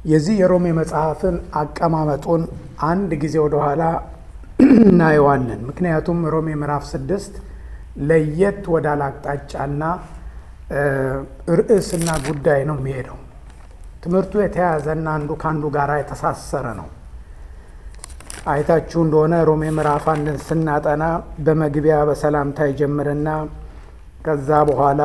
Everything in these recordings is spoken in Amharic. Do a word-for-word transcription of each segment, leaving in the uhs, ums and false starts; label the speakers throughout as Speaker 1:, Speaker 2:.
Speaker 1: የዚህ የሮሜ መጽሐፍን አቀማመጡን አንድ ጊዜ ወደኋላ እናየዋለን። ምክንያቱም ሮሜ ምዕራፍ ስድስት ለየት ወዳለ አቅጣጫና ርዕስና ጉዳይ ነው የሚሄደው። ትምህርቱ የተያያዘና አንዱ ከአንዱ ጋር የተሳሰረ ነው። አይታችሁ እንደሆነ ሮሜ ምዕራፍ አንድን ስናጠና በመግቢያ በሰላምታ ይጀምርና ከዛ በኋላ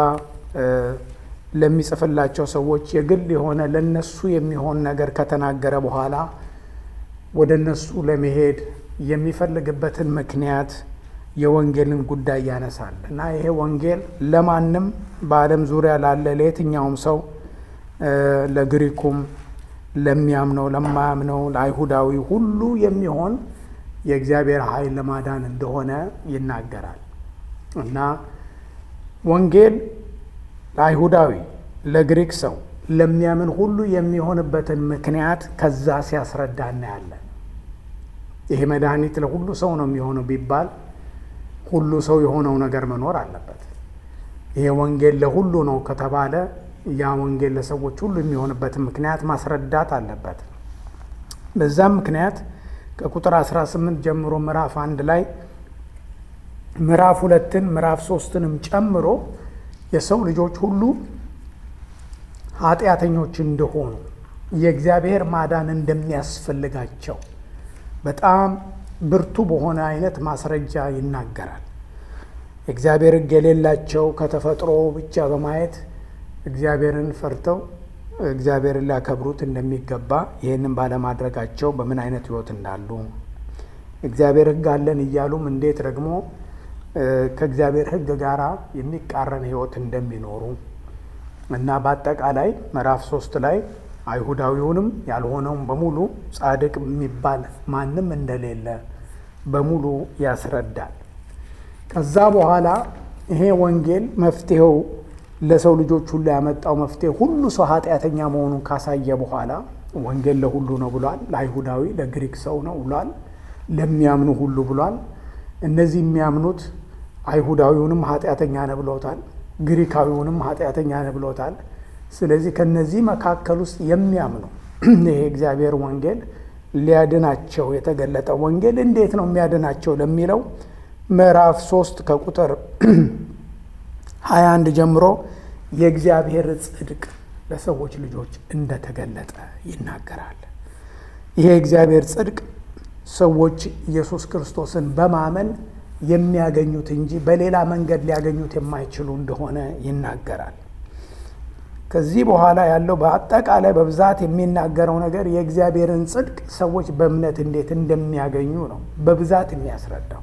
Speaker 1: ለሚጽፍላቸው ሰዎች የግል የሆነ ለነሱ የሚሆን ነገር ከተናገረ በኋላ ወደ እነሱ ለመሄድ የሚፈልግበትን ምክንያት የወንጌልን ጉዳይ ያነሳል እና ይሄ ወንጌል ለማንም በዓለም ዙሪያ ላለ ለየትኛውም ሰው ለግሪኩም፣ ለሚያምነው፣ ለማያምነው፣ ለአይሁዳዊ ሁሉ የሚሆን የእግዚአብሔር ኃይል ለማዳን እንደሆነ ይናገራል እና ወንጌል ለአይሁዳዊ፣ ለግሪክ ሰው፣ ለሚያምን ሁሉ የሚሆንበትን ምክንያት ከዛ ሲያስረዳ እናያለን። ይሄ መድኃኒት ለሁሉ ሰው ነው የሚሆነው ቢባል ሁሉ ሰው የሆነው ነገር መኖር አለበት። ይሄ ወንጌል ለሁሉ ነው ከተባለ ያ ወንጌል ለሰዎች ሁሉ የሚሆንበትን ምክንያት ማስረዳት አለበት። በዛም ምክንያት ከቁጥር አስራ ስምንት ጀምሮ ምዕራፍ አንድ ላይ ምዕራፍ ሁለትን ምዕራፍ ሶስትንም ጨምሮ የሰው ልጆች ሁሉ ኃጢአተኞች እንደሆኑ የእግዚአብሔር ማዳን እንደሚያስፈልጋቸው በጣም ብርቱ በሆነ አይነት ማስረጃ ይናገራል። እግዚአብሔር ሕግ የሌላቸው ከተፈጥሮ ብቻ በማየት እግዚአብሔርን ፈርተው እግዚአብሔርን ሊያከብሩት እንደሚገባ ይህንን ባለማድረጋቸው በምን አይነት ሕይወት እንዳሉ እግዚአብሔር ሕግ አለን እያሉም እንዴት ደግሞ ከእግዚአብሔር ሕግ ጋር የሚቃረን ሕይወት እንደሚኖሩ እና በአጠቃላይ ምዕራፍ ሶስት ላይ አይሁዳዊውንም ያልሆነውም በሙሉ ጻድቅ የሚባል ማንም እንደሌለ በሙሉ ያስረዳል። ከዛ በኋላ ይሄ ወንጌል መፍትሄው ለሰው ልጆች ሁሉ ያመጣው መፍትሄ ሁሉ ሰው ኃጢአተኛ መሆኑን ካሳየ በኋላ ወንጌል ለሁሉ ነው ብሏል። ለአይሁዳዊ፣ ለግሪክ ሰው ነው ብሏል። ለሚያምኑ ሁሉ ብሏል። እነዚህ የሚያምኑት አይሁዳዊውንም ኃጢአተኛ ነው ብሎታል። ግሪካዊውንም ኃጢአተኛ ነው ብሎታል። ስለዚህ ከነዚህ መካከል ውስጥ የሚያምኑ ይሄ እግዚአብሔር ወንጌል ሊያድናቸው የተገለጠ ወንጌል እንዴት ነው የሚያድናቸው ለሚለው ምዕራፍ ሶስት ከቁጥር ሀያ አንድ ጀምሮ የእግዚአብሔር ጽድቅ ለሰዎች ልጆች እንደተገለጠ ይናገራል። ይሄ የእግዚአብሔር ጽድቅ ሰዎች ኢየሱስ ክርስቶስን በማመን የሚያገኙት እንጂ በሌላ መንገድ ሊያገኙት የማይችሉ እንደሆነ ይናገራል። ከዚህ በኋላ ያለው በአጠቃላይ በብዛት የሚናገረው ነገር የእግዚአብሔርን ጽድቅ ሰዎች በእምነት እንዴት እንደሚያገኙ ነው በብዛት የሚያስረዳው።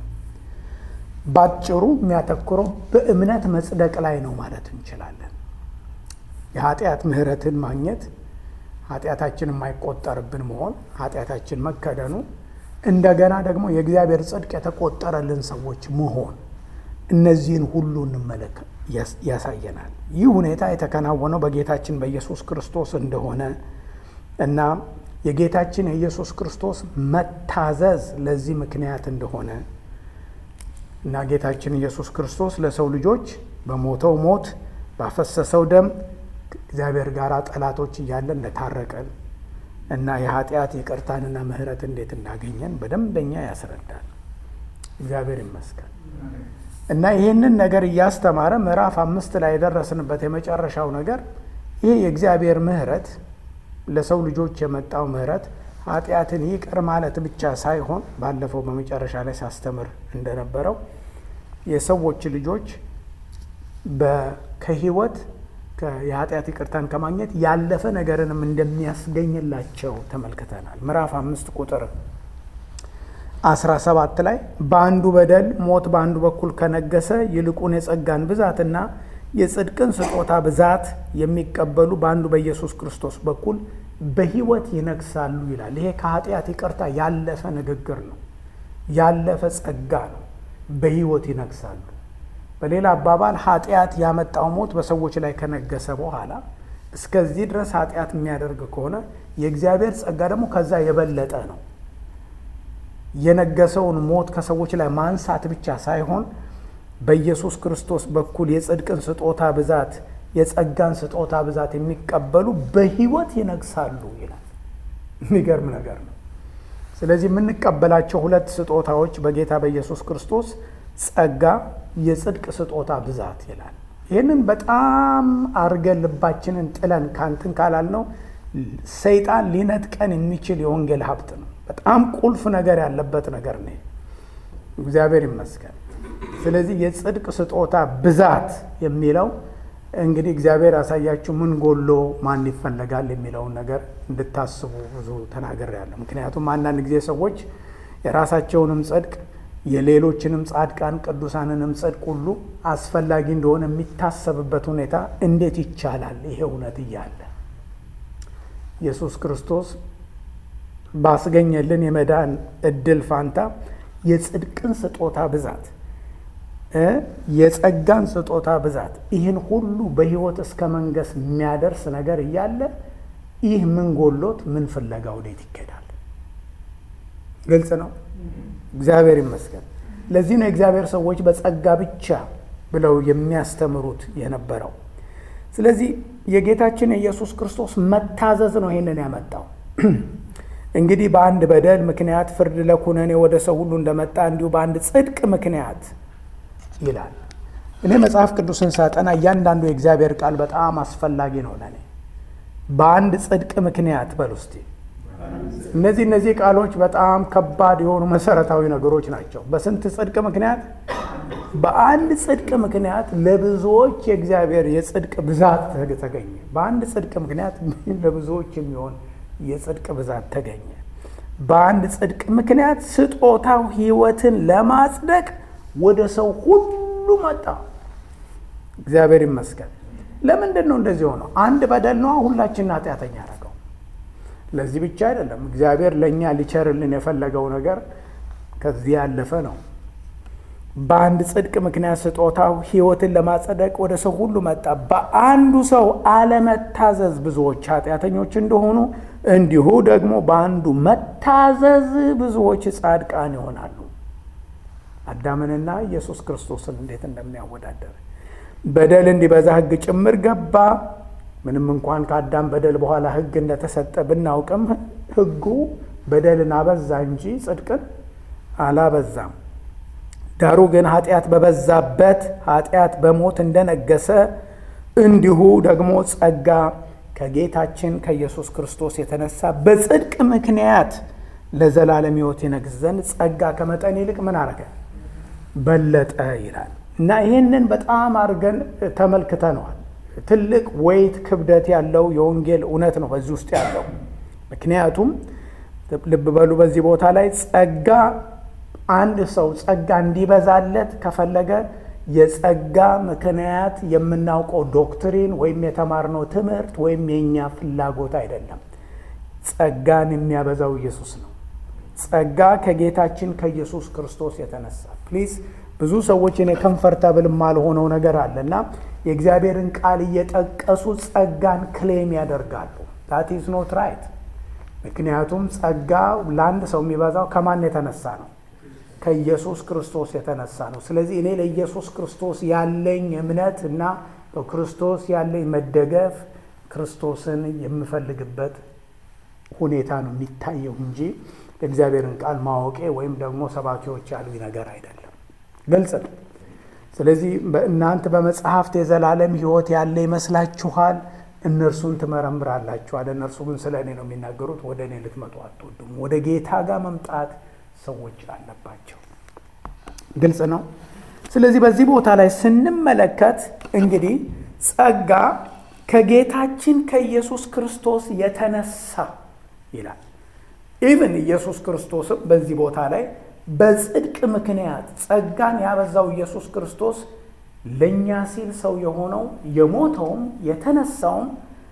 Speaker 1: ባጭሩ የሚያተኩረው በእምነት መጽደቅ ላይ ነው ማለት እንችላለን። የኃጢአት ምሕረትን ማግኘት፣ ኃጢአታችን የማይቆጠርብን መሆን፣ ኃጢአታችን መከደኑ፣ እንደገና ደግሞ የእግዚአብሔር ጽድቅ የተቆጠረልን ሰዎች መሆን፣ እነዚህን ሁሉ እንመለከት ያሳየናል። ይህ ሁኔታ የተከናወነው በጌታችን በኢየሱስ ክርስቶስ እንደሆነ እና የጌታችን የኢየሱስ ክርስቶስ መታዘዝ ለዚህ ምክንያት እንደሆነ እና ጌታችን ኢየሱስ ክርስቶስ ለሰው ልጆች በሞተው ሞት ባፈሰሰው ደም እግዚአብሔር ጋር ጠላቶች እያለን እንደታረቀን እና የኃጢአት ይቅርታንና ምሕረት እንዴት እንዳገኘን በደንበኛ ያስረዳል። እግዚአብሔር ይመስገን። እና ይህንን ነገር እያስተማረ ምዕራፍ አምስት ላይ የደረስንበት የመጨረሻው ነገር ይህ የእግዚአብሔር ምሕረት ለሰው ልጆች የመጣው ምሕረት ኃጢአትን ይቅር ማለት ብቻ ሳይሆን ባለፈው በመጨረሻ ላይ ሳስተምር እንደነበረው የሰዎች ልጆች ከህይወት የኃጢአት ይቅርታን ከማግኘት ያለፈ ነገርንም እንደሚያስገኝላቸው ተመልክተናል። ምዕራፍ አምስት ቁጥር አስራ ሰባት ላይ በአንዱ በደል ሞት በአንዱ በኩል ከነገሰ ይልቁን የጸጋን ብዛትና የጽድቅን ስጦታ ብዛት የሚቀበሉ በአንዱ በኢየሱስ ክርስቶስ በኩል በህይወት ይነግሳሉ ይላል። ይሄ ከኃጢአት ይቅርታ ያለፈ ንግግር ነው፣ ያለፈ ጸጋ ነው። በህይወት ይነግሳሉ። በሌላ አባባል ኃጢአት ያመጣው ሞት በሰዎች ላይ ከነገሰ በኋላ እስከዚህ ድረስ ኃጢአት የሚያደርግ ከሆነ የእግዚአብሔር ጸጋ ደግሞ ከዛ የበለጠ ነው። የነገሰውን ሞት ከሰዎች ላይ ማንሳት ብቻ ሳይሆን በኢየሱስ ክርስቶስ በኩል የጽድቅን ስጦታ ብዛት፣ የጸጋን ስጦታ ብዛት የሚቀበሉ በህይወት ይነግሳሉ ይላል። የሚገርም ነገር ነው። ስለዚህ የምንቀበላቸው ሁለት ስጦታዎች በጌታ በኢየሱስ ክርስቶስ ጸጋ፣ የጽድቅ ስጦታ ብዛት ይላል። ይህንን በጣም አርገን ልባችንን ጥለን ካንትን ካላልነው ሰይጣን ሊነጥቀን የሚችል የወንጌል ሀብት ነው። በጣም ቁልፍ ነገር ያለበት ነገር ነው። እግዚአብሔር ይመስገን። ስለዚህ የጽድቅ ስጦታ ብዛት የሚለው እንግዲህ እግዚአብሔር ያሳያችሁ ምን ጎሎ ማን ይፈለጋል የሚለውን ነገር እንድታስቡ ብዙ ተናግሬያለሁ። ምክንያቱም አንዳንድ ጊዜ ሰዎች የራሳቸውንም ጽድቅ የሌሎችንም ጻድቃን ቅዱሳንንም ጽድቅ ሁሉ አስፈላጊ እንደሆነ የሚታሰብበት ሁኔታ እንዴት ይቻላል? ይሄ እውነት እያለ ኢየሱስ ክርስቶስ ባስገኘልን የመዳን እድል ፋንታ የጽድቅን ስጦታ ብዛት፣ የጸጋን ስጦታ ብዛት፣ ይህን ሁሉ በሕይወት እስከ መንገስ የሚያደርስ ነገር እያለ ይህ ምን ጎሎት ምን ፍለጋ ወዴት ይኬዳል? ግልጽ ነው። እግዚአብሔር ይመስገን። ለዚህ ነው የእግዚአብሔር ሰዎች በጸጋ ብቻ ብለው የሚያስተምሩት የነበረው። ስለዚህ የጌታችን የኢየሱስ ክርስቶስ መታዘዝ ነው ይሄንን ያመጣው። እንግዲህ በአንድ በደል ምክንያት ፍርድ ለኩነኔ ወደ ሰው ሁሉ እንደመጣ እንዲሁ በአንድ ጽድቅ ምክንያት ይላል። እኔ መጽሐፍ ቅዱስን ሳጠና እያንዳንዱ የእግዚአብሔር ቃል በጣም አስፈላጊ ነው ለኔ። በአንድ ጽድቅ ምክንያት በል ውስጥ እነዚህ እነዚህ ቃሎች በጣም ከባድ የሆኑ መሰረታዊ ነገሮች ናቸው። በስንት ጽድቅ ምክንያት? በአንድ ጽድቅ ምክንያት ለብዙዎች የእግዚአብሔር የጽድቅ ብዛት ተገኘ። በአንድ ጽድቅ ምክንያት ለብዙዎች የሚሆን የጽድቅ ብዛት ተገኘ። በአንድ ጽድቅ ምክንያት ስጦታው ሕይወትን ለማጽደቅ ወደ ሰው ሁሉ መጣ። እግዚአብሔር ይመስገን። ለምንድን ነው እንደዚህ ሆነው? አንድ በደል ነው ሁላችንን ኃጢአተኛ ያደረገው። ለዚህ ብቻ አይደለም። እግዚአብሔር ለእኛ ሊቸርልን የፈለገው ነገር ከዚህ ያለፈ ነው። በአንድ ጽድቅ ምክንያት ስጦታው ሕይወትን ለማጽደቅ ወደ ሰው ሁሉ መጣ። በአንዱ ሰው አለመታዘዝ ብዙዎች ኃጢአተኞች እንደሆኑ እንዲሁ ደግሞ በአንዱ መታዘዝ ብዙዎች ጻድቃን ይሆናሉ። አዳምንና ኢየሱስ ክርስቶስን እንዴት እንደሚያወዳደር። በደል እንዲበዛ ሕግ ጭምር ገባ። ምንም እንኳን ከአዳም በደል በኋላ ሕግ እንደተሰጠ ብናውቅም ሕጉ በደልን አበዛ እንጂ ጽድቅን አላበዛም። ዳሩ ግን ኃጢአት በበዛበት ኃጢአት በሞት እንደነገሰ እንዲሁ ደግሞ ጸጋ ከጌታችን ከኢየሱስ ክርስቶስ የተነሳ በጽድቅ ምክንያት ለዘላለም ሕይወት ይነግስ ዘንድ ጸጋ ከመጠን ይልቅ ምን አረገ? በለጠ ይላል እና ይህንን በጣም አድርገን ተመልክተነዋል። ትልቅ ወይት ክብደት ያለው የወንጌል እውነት ነው በዚህ ውስጥ ያለው። ምክንያቱም ልብ በሉ በዚህ ቦታ ላይ ጸጋ አንድ ሰው ጸጋ እንዲበዛለት ከፈለገ የጸጋ ምክንያት የምናውቀው ዶክትሪን ወይም የተማርነው ትምህርት ወይም የኛ ፍላጎት አይደለም። ጸጋን የሚያበዛው ኢየሱስ ነው። ጸጋ ከጌታችን ከኢየሱስ ክርስቶስ የተነሳ ፕሊዝ ብዙ ሰዎች እኔ ኮምፈርታብል ማልሆነው ነገር አለና የእግዚአብሔርን ቃል እየጠቀሱ ጸጋን ክሌም ያደርጋሉ። that is not right። ምክንያቱም ጸጋ ለአንድ ሰው የሚበዛው ከማን የተነሳ ነው? ከኢየሱስ ክርስቶስ የተነሳ ነው። ስለዚህ እኔ ለኢየሱስ ክርስቶስ ያለኝ እምነት እና በክርስቶስ ያለኝ መደገፍ ክርስቶስን የምፈልግበት ሁኔታ ነው የሚታየው እንጂ የእግዚአብሔርን ቃል ማወቄ ወይም ደግሞ ሰባኪዎች ያሉኝ ነገር አይደለም። ግልጽ ነው። ስለዚህ እናንተ በመጽሐፍት የዘላለም ሕይወት ያለ ይመስላችኋል፣ እነርሱን ትመረምራላችኋል። እነርሱ ግን ስለ እኔ ነው የሚናገሩት። ወደ እኔ ልትመጡ አትወዱም። ወደ ጌታ ጋር መምጣት ሰዎች አለባቸው። ግልጽ ነው። ስለዚህ በዚህ ቦታ ላይ ስንመለከት እንግዲህ ጸጋ ከጌታችን ከኢየሱስ ክርስቶስ የተነሳ ይላል። ኢቭን ኢየሱስ ክርስቶስም በዚህ ቦታ ላይ በጽድቅ ምክንያት ጸጋን ያበዛው ኢየሱስ ክርስቶስ ለእኛ ሲል ሰው የሆነው የሞተውም የተነሳውም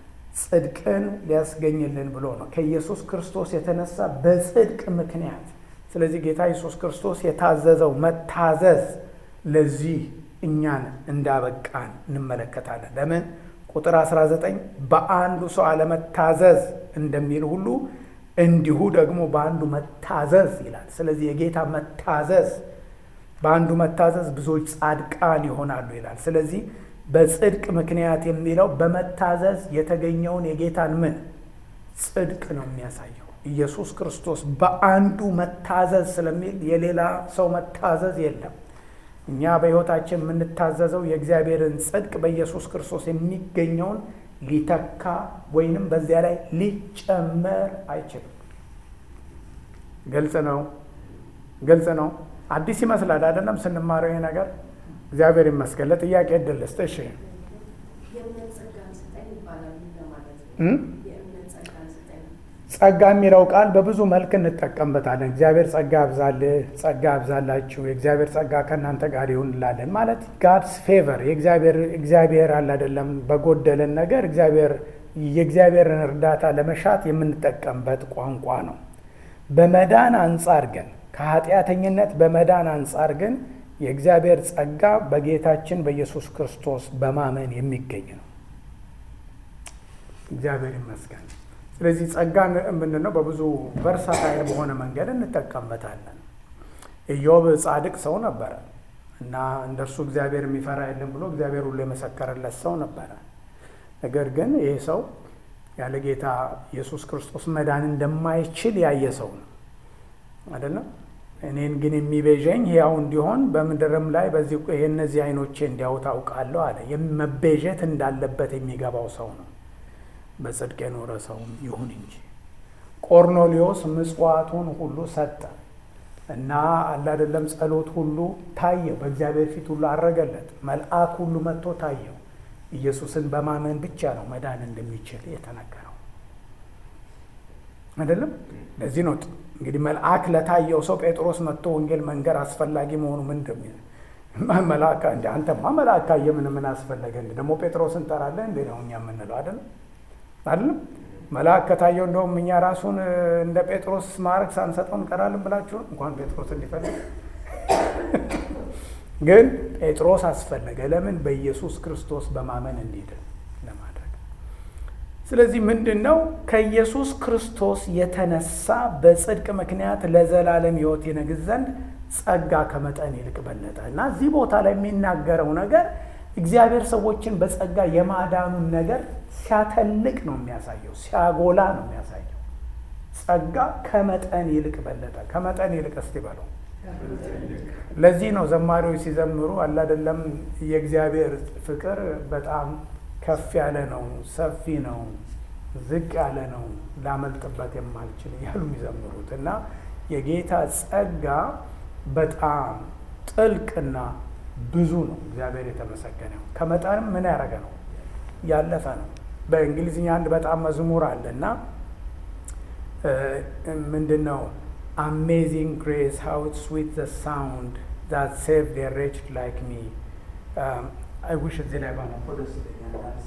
Speaker 1: ጽድቅን ሊያስገኝልን ብሎ ነው። ከኢየሱስ ክርስቶስ የተነሳ በጽድቅ ምክንያት። ስለዚህ ጌታ ኢየሱስ ክርስቶስ የታዘዘው መታዘዝ ለዚህ እኛን እንዳበቃን እንመለከታለን። ለምን ቁጥር አስራ ዘጠኝ በአንዱ ሰው አለመታዘዝ እንደሚል ሁሉ እንዲሁ ደግሞ በአንዱ መታዘዝ ይላል። ስለዚህ የጌታ መታዘዝ በአንዱ መታዘዝ ብዙዎች ጻድቃን ይሆናሉ ይላል። ስለዚህ በጽድቅ ምክንያት የሚለው በመታዘዝ የተገኘውን የጌታን ምን ጽድቅ ነው የሚያሳየው። ኢየሱስ ክርስቶስ በአንዱ መታዘዝ ስለሚል የሌላ ሰው መታዘዝ የለም። እኛ በሕይወታችን የምንታዘዘው የእግዚአብሔርን ጽድቅ በኢየሱስ ክርስቶስ የሚገኘውን ሊተካ ወይንም በዚያ ላይ ሊጨመር አይችልም። ግልጽ ነው፣ ግልጽ ነው። አዲስ ይመስላል አይደለም ስንማረው ይሄ ነገር። እግዚአብሔር ይመስገን። ለጥያቄ እድል ልስጥ። እሺ ጸጋ የሚለው ቃል በብዙ መልክ እንጠቀምበታለን። እግዚአብሔር ጸጋ ያብዛልህ፣ ጸጋ ያብዛላችሁ፣ የእግዚአብሔር ጸጋ ከእናንተ ጋር ይሁን እንላለን። ማለት ጋድስ ፌቨር የእግዚአብሔር እግዚአብሔር አለ አይደለም በጎደለን ነገር እግዚአብሔር የእግዚአብሔርን እርዳታ ለመሻት የምንጠቀምበት ቋንቋ ነው። በመዳን አንጻር ግን ከኃጢአተኝነት በመዳን አንጻር ግን የእግዚአብሔር ጸጋ በጌታችን በኢየሱስ ክርስቶስ በማመን የሚገኝ ነው። እግዚአብሔር ይመስገን። ስለዚህ ጸጋን የምንለው በብዙ ቨርሳታይል በሆነ መንገድ እንጠቀምበታለን። ኢዮብ ጻድቅ ሰው ነበረ እና እንደርሱ እግዚአብሔር የሚፈራ የለም ብሎ እግዚአብሔር ሁሉ የመሰከረለት ሰው ነበረ። ነገር ግን ይሄ ሰው ያለ ጌታ ኢየሱስ ክርስቶስ መዳን እንደማይችል ያየ ሰው ነው አይደለም። እኔን ግን የሚቤዠኝ ሕያው እንዲሆን በምድርም ላይ በዚህ እነዚህ ዓይኖቼ እንዲያዩ ታውቃለሁ አለ። መቤዠት እንዳለበት የሚገባው ሰው ነው። በጽድቅ የኖረ ሰውም ይሁን እንጂ ቆርኔሌዎስ ምጽዋቱን ሁሉ ሰጠ እና አለ አይደለም ጸሎት ሁሉ ታየው፣ በእግዚአብሔር ፊት ሁሉ አረገለት። መልአክ ሁሉ መጥቶ ታየው። ኢየሱስን በማመን ብቻ ነው መዳን እንደሚችል የተነገረው አይደለም። ለዚህ ነው እንግዲህ መልአክ ለታየው ሰው ጴጥሮስ መጥቶ ወንጌል መንገር አስፈላጊ መሆኑ ምን እንደሚል መልአክ እንደ አንተማ መልአክ ካየ ምን ምን አስፈለገ እንደ ደግሞ ጴጥሮስን እንጠራለን እንደ ነው እኛ የምንለው አይደለም አይደለም። መልአክ ከታየው እንደውም እኛ ራሱን እንደ ጴጥሮስ ማዕረግ ሳንሰጠው እንቀራለን ብላችሁ እንኳን ጴጥሮስ እንዲፈልግ ግን ጴጥሮስ አስፈለገ። ለምን? በኢየሱስ ክርስቶስ በማመን እንዲድን ለማድረግ። ስለዚህ ምንድን ነው ከኢየሱስ ክርስቶስ የተነሳ በጽድቅ ምክንያት ለዘላለም ሕይወት ይነግስ ዘንድ ጸጋ ከመጠን ይልቅ በለጠ እና እዚህ ቦታ ላይ የሚናገረው ነገር እግዚአብሔር ሰዎችን በጸጋ የማዳኑን ነገር ሲያተልቅ ነው የሚያሳየው፣ ሲያጎላ ነው የሚያሳየው። ጸጋ ከመጠን ይልቅ በለጠ። ከመጠን ይልቅ እስቲ በለው። ለዚህ ነው ዘማሪዎች ሲዘምሩ አለ አይደለም የእግዚአብሔር ፍቅር በጣም ከፍ ያለ ነው፣ ሰፊ ነው፣ ዝቅ ያለ ነው፣ ላመልጥበት የማልችል እያሉ የሚዘምሩት እና የጌታ ጸጋ በጣም ጥልቅና ብዙ ነው። እግዚአብሔር የተመሰገነው ከመጠንም ምን ያደረገ ነው ያለፈ ነው። በእንግሊዝኛ አንድ በጣም መዝሙር አለ እና ምንድን ነው Amazing grace, how sweet the sound that saved a wretch like me. Um, I wish እዚህ ላይ ባነበው ደስ ይለኛል።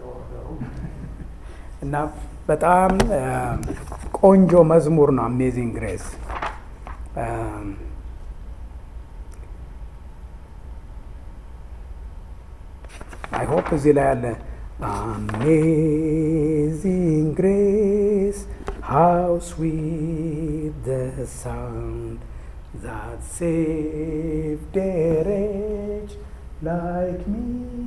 Speaker 1: እና በጣም ቆንጆ መዝሙር ነው Amazing grace. I hope እዚህ ላይ ያለ Amazing grace, how sweet the sound that saved a wretch like me.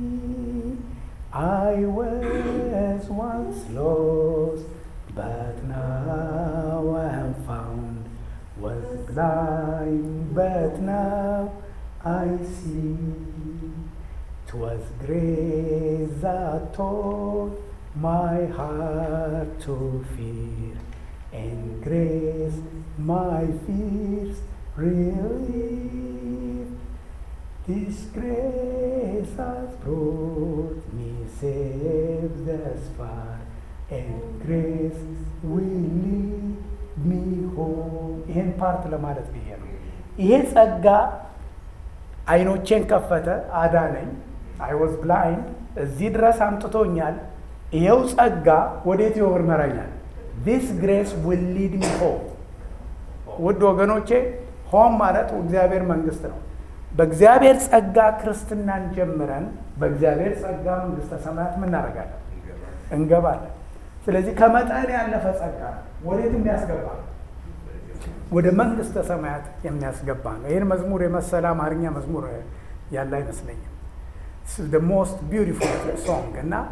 Speaker 1: I was once lost, but now I am found. Was blind, but now I see. 'Twas grace that taught my heart to fear, and grace my fears relieved. This grace has brought me safe thus far, and grace will lead me home. ይህን ፓርት ለማለት ብዬ ነው። ይሄ ጸጋ አይኖቼን ከፈተ፣ አዳነኝ። I was blind፣ እዚህ ድረስ አምጥቶኛል። ይሄው ጸጋ ወዴት ይወርመራኛል? This grace will lead me home። ውድ ወገኖቼ ሆም ማለት እግዚአብሔር መንግስት ነው። በእግዚአብሔር ጸጋ ክርስትናን ጀምረን በእግዚአብሔር ጸጋ መንግስተ ሰማያት ምን እናደርጋለን? እንገባለን። ስለዚህ ከመጠን ያለፈ ጸጋ ወዴት የሚያስገባ? ወደ መንግስተ ሰማያት የሚያስገባ ነው። ይህን መዝሙር የመሰለ አማርኛ መዝሙር ያለ አይመስለኝም። the most beautiful song እና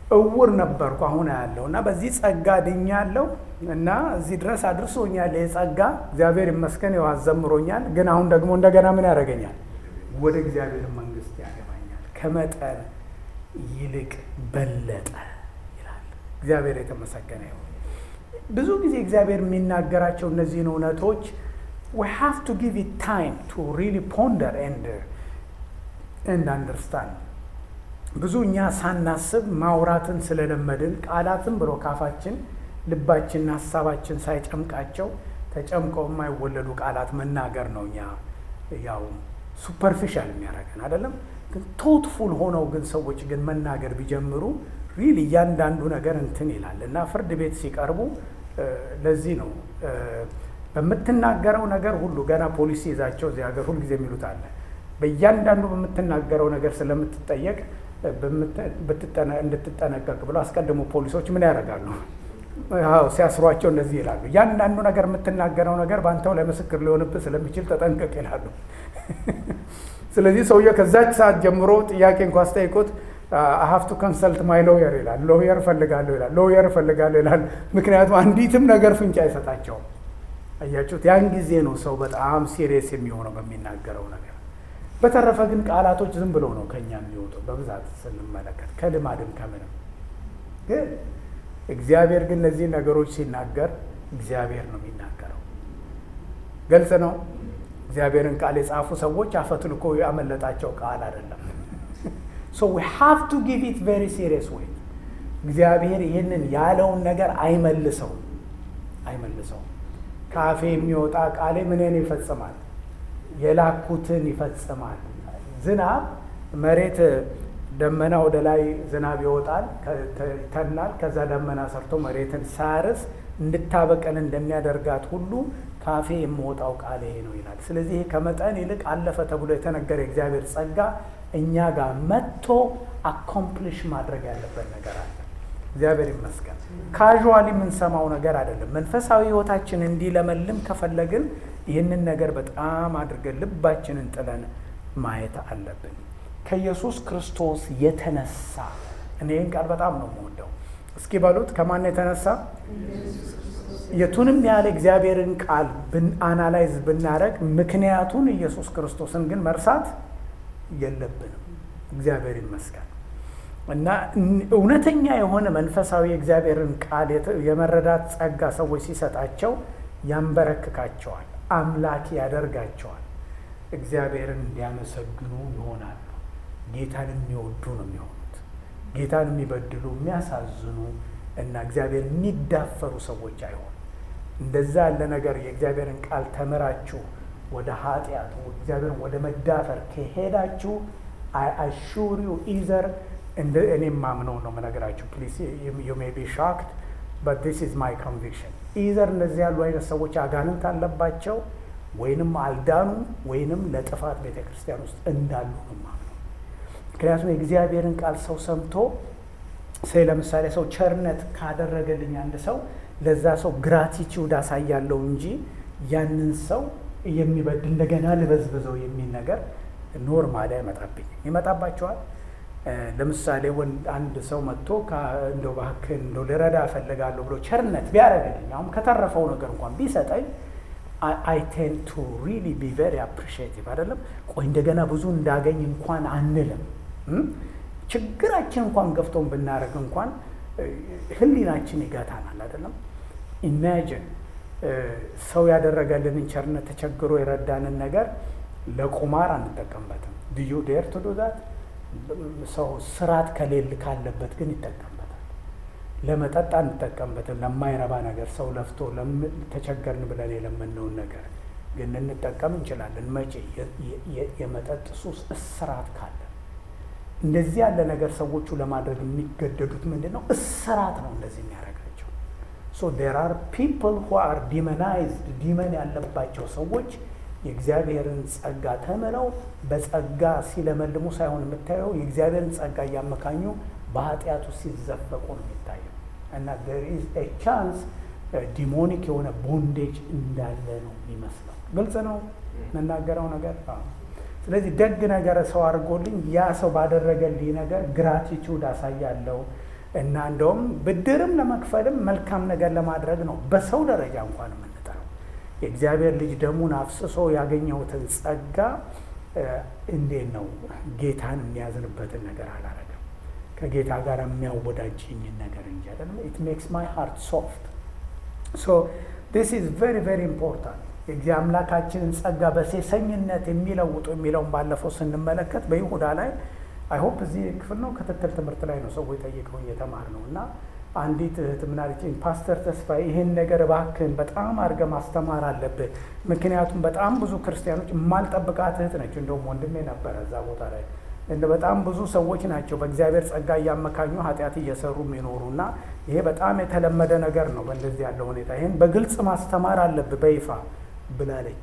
Speaker 1: እውር ነበርኩ አሁን ያለው እና በዚህ ጸጋ ድኛለሁ እና እዚህ ድረስ አድርሶኛል። የጸጋ እግዚአብሔር ይመስገን ይኸው አዘምሮኛል። ግን አሁን ደግሞ እንደገና ምን ያደርገኛል? ወደ እግዚአብሔር መንግስት ያገባኛል። ከመጠን ይልቅ በለጠ ይላል። እግዚአብሔር የተመሰገነ ይሁን። ብዙ ጊዜ እግዚአብሔር የሚናገራቸው እነዚህን እውነቶች we have to give it time to really ponder and and understand። ብዙ እኛ ሳናስብ ማውራትን ስለለመድን ቃላትን ብሎ ካፋችን ልባችንና ሀሳባችን ሳይጨምቃቸው ተጨምቀው የማይወለዱ ቃላት መናገር ነው እኛ ያው ሱፐርፊሻል የሚያደርገን አይደለም። ግን ቶትፉል ሆነው ግን ሰዎች ግን መናገር ቢጀምሩ ሪሊ እያንዳንዱ ነገር እንትን ይላል እና ፍርድ ቤት ሲቀርቡ ለዚህ ነው በምትናገረው ነገር ሁሉ ገና ፖሊሲ ይዛቸው እዚህ ሀገር ሁልጊዜ የሚሉት አለ። በእያንዳንዱ በምትናገረው ነገር ስለምትጠየቅ እንድትጠነቀቅ ብለው አስቀድሞ ፖሊሶች ምን ያደርጋሉ? አዎ ሲያስሯቸው እንደዚህ ይላሉ፣ እያንዳንዱ ነገር የምትናገረው ነገር በአንተው ላይ ምስክር ሊሆንብህ ስለሚችል ተጠንቀቅ ይላሉ። ስለዚህ ሰውየው ከዛች ሰዓት ጀምሮ ጥያቄ እንኳ አስጠይቁት I have to consult my lawyer ይላል። ሎየር እፈልጋለሁ ይላል። ሎየር እፈልጋለሁ ይላል። ምክንያቱም አንዲትም ነገር ፍንጭ አይሰጣቸውም። አያችሁት? ያን ጊዜ ነው ሰው በጣም ሲሪየስ የሚሆነው በሚናገረው ነገር። በተረፈ ግን ቃላቶች ዝም ብለው ነው ከኛ የሚወጡ በብዛት ስንመለከት ከልማድም ከምንም። ግን እግዚአብሔር ግን እነዚህ ነገሮች ሲናገር እግዚአብሔር ነው የሚናገረው። ግልጽ ነው። እግዚአብሔርን ቃል የጻፉ ሰዎች አፈትልኮ ያመለጣቸው ቃል አይደለም። so we have to give it very serious way። እግዚአብሔር ይህንን ያለውን ነገር አይመልሰው አይመልሰው። ካፌ የሚወጣ ቃሌ ምንን ይፈጽማል? የላኩትን ይፈጽማል። ዝናብ መሬት ደመና ወደ ላይ ዝናብ ይወጣል ተናል። ከዛ ደመና ሰርቶ መሬትን ሳርስ እንድታበቀል እንደሚያደርጋት ሁሉ ካፌ የሚወጣው ቃል ይሄ ነው ይላል። ስለዚህ ከመጠን ይልቅ አለፈ ተብሎ የተነገረ እግዚአብሔር ጸጋ እኛ ጋር መጥቶ አኮምፕሊሽ ማድረግ ያለበት ነገር አለ። እግዚአብሔር ይመስገን። ካዥዋሊ የምንሰማው ነገር አይደለም። መንፈሳዊ ህይወታችን እንዲለመልም ከፈለግን ይህንን ነገር በጣም አድርገን ልባችንን ጥለን ማየት አለብን። ከኢየሱስ ክርስቶስ የተነሳ እኔ ይህን ቃል በጣም ነው የምወደው። እስኪ በሉት ከማን የተነሳ? የቱንም ያህል እግዚአብሔርን ቃል አናላይዝ ብናረግ ምክንያቱን ኢየሱስ ክርስቶስን ግን መርሳት የለብንም። እግዚአብሔር ይመስገን። እና እውነተኛ የሆነ መንፈሳዊ እግዚአብሔርን ቃል የመረዳት ጸጋ ሰዎች ሲሰጣቸው ያንበረክካቸዋል፣ አምላክ ያደርጋቸዋል። እግዚአብሔርን እንዲያመሰግኑ ይሆናሉ። ጌታን የሚወዱ ነው የሚሆኑት። ጌታን የሚበድሉ የሚያሳዝኑ እና እግዚአብሔር የሚዳፈሩ ሰዎች አይሆኑ። እንደዛ ያለ ነገር የእግዚአብሔርን ቃል ተምራችሁ ወደ ኃጢአት እግዚአብሔርን ወደ መዳፈር ከሄዳችሁ I assure you either እንደ እኔ ማምነው ነው የምነግራችሁ። ፕሊዝ you may be shocked but this is my conviction either እንደዚህ ያሉ አይነት ሰዎች አጋንንት አለባቸው ወይንም አልዳኑ ወይንም ለጥፋት ቤተክርስቲያን ውስጥ እንዳሉ ነው ማምነው። ምክንያቱም የእግዚአብሔርን ቃል ሰው ሰምቶ ሰው ለምሳሌ ሰው ቸርነት ካደረገልኝ አንድ ሰው ለዛ ሰው ግራቲቲዩድ አሳያለሁ እንጂ ያንን ሰው የሚበድ እንደገና ልበዝብዘው የሚል ነገር ኖርማሊ አይመጣብኝ። ይመጣባቸዋል። ለምሳሌ ወንድ አንድ ሰው መጥቶ እንደው ባክህን እንደው ልረዳ እፈልጋለሁ ብሎ ቸርነት ቢያደርግልኝ አሁን ከተረፈው ነገር እንኳን ቢሰጠኝ I tend to really be very appreciative አይደለም። ቆይ እንደገና ብዙ እንዳገኝ እንኳን አንልም። ችግራችን እንኳን ገፍቶን ብናረግ እንኳን ህሊናችን ይገታናል አይደለም። ኢማጂን ሰው ያደረገልንን ቸርነት ተቸግሮ የረዳንን ነገር ለቁማር አንጠቀምበትም። do you dare to do that? ሰው ስራት ከሌል ካለበት ግን ይጠቀምበታል። ለመጠጥ አንጠቀምበትም። ለማይረባ ነገር ሰው ለፍቶ ተቸገርን ብለን የለመነውን ነገር ግን እንጠቀም እንችላለን። መቼ የመጠጥ ሱስ እስራት ካለ እንደዚህ ያለ ነገር ሰዎቹ ለማድረግ የሚገደዱት ምንድነው? እስራት ነው እንደዚህ የሚያደርጋቸው። so there are people who are demonized ዲመን ያለባቸው ሰዎች የእግዚአብሔርን ጸጋ ተምረው በጸጋ ሲለመልሙ ሳይሆን የምታየው የእግዚአብሔርን ጸጋ እያመካኙ በኃጢአቱ ሲዘፈቁ ነው የሚታየው። እና there is a chance ዲሞኒክ የሆነ ቦንዴጅ እንዳለ ነው የሚመስለው። ግልጽ ነው መናገረው ነገር። ስለዚህ ደግ ነገር ሰው አድርጎልኝ ያ ሰው ባደረገልኝ ነገር ግራቲቲዩድ አሳያለሁ እና እንደውም ብድርም ለመክፈልም መልካም ነገር ለማድረግ ነው በሰው ደረጃ እንኳን የምንጠራው። የእግዚአብሔር ልጅ ደሙን አፍስሶ ያገኘሁትን ጸጋ እንዴት ነው ጌታን የሚያዝንበትን ነገር አላረገም፣ ከጌታ ጋር የሚያወዳጅኝን ነገር እንጂ አይደለም። ኢት ሜክስ ማይ ሃርት ሶፍት። ሶ ዲስ ኢዝ ቬሪ ቬሪ ኢምፖርታንት። የእግዚአብሔር አምላካችንን ጸጋ በሴሰኝነት የሚለውጡ የሚለውን ባለፈው ስንመለከት በይሁዳ ላይ አይ ሆፕ እዚህ ክፍል ነው ክትትል ትምህርት ላይ ነው ሰዎች ጠይቀው እየተማር ነው እና አንዲት እህት ምን አለችኝ፣ ፓስተር ተስፋዬ ይህን ነገር እባክህን በጣም አድርገህ ማስተማር አለብህ፣ ምክንያቱም በጣም ብዙ ክርስቲያኖች የማልጠብቃት እህት ነች፣ እንደውም ወንድሜ ነበረ እዛ ቦታ ላይ እንደ በጣም ብዙ ሰዎች ናቸው በእግዚአብሔር ጸጋ እያመካኙ ኃጢአት እየሰሩ የሚኖሩ እና ይሄ በጣም የተለመደ ነገር ነው በእንደዚህ ያለው ሁኔታ፣ ይህን በግልጽ ማስተማር አለብህ በይፋ ብላለች።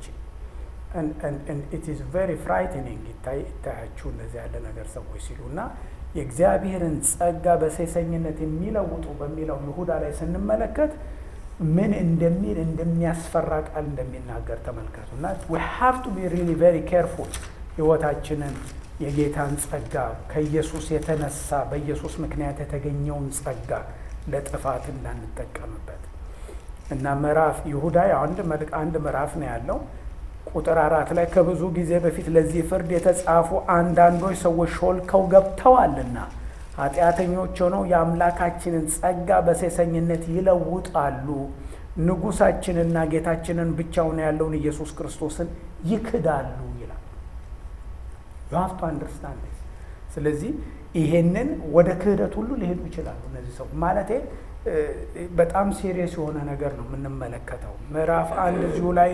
Speaker 1: ኢት ኢዝ ቬሪ ፍራይትኒንግ ይታያችሁ እንደዚህ ያለ ነገር ሰዎች ሲሉ እና የእግዚአብሔርን ጸጋ በሴሰኝነት የሚለውጡ በሚለው ይሁዳ ላይ ስንመለከት ምን እንደሚል እንደሚያስፈራ ቃል እንደሚናገር ተመልከቱ። እና we have to be really very careful ህይወታችንን የጌታን ጸጋ ከኢየሱስ የተነሳ በኢየሱስ ምክንያት የተገኘውን ጸጋ ለጥፋት እንዳንጠቀምበት እና ምዕራፍ ይሁዳ አንድ መልክ አንድ ምዕራፍ ነው ያለው። ቁጥር አራት ላይ ከብዙ ጊዜ በፊት ለዚህ ፍርድ የተጻፉ አንዳንዶች ሰዎች ሾልከው ገብተዋልና ኃጢአተኞች ሆነው የአምላካችንን ጸጋ በሴሰኝነት ይለውጣሉ፣ ንጉሳችንና ጌታችንን ብቻውን ያለውን ኢየሱስ ክርስቶስን ይክዳሉ ይላል። you have to understand this። ስለዚህ ይሄንን ወደ ክህደት ሁሉ ሊሄዱ ይችላሉ እነዚህ ሰው ማለቴ በጣም ሲሪየስ የሆነ ነገር ነው የምንመለከተው። ምዕራፍ አንድ እዚሁ ላይ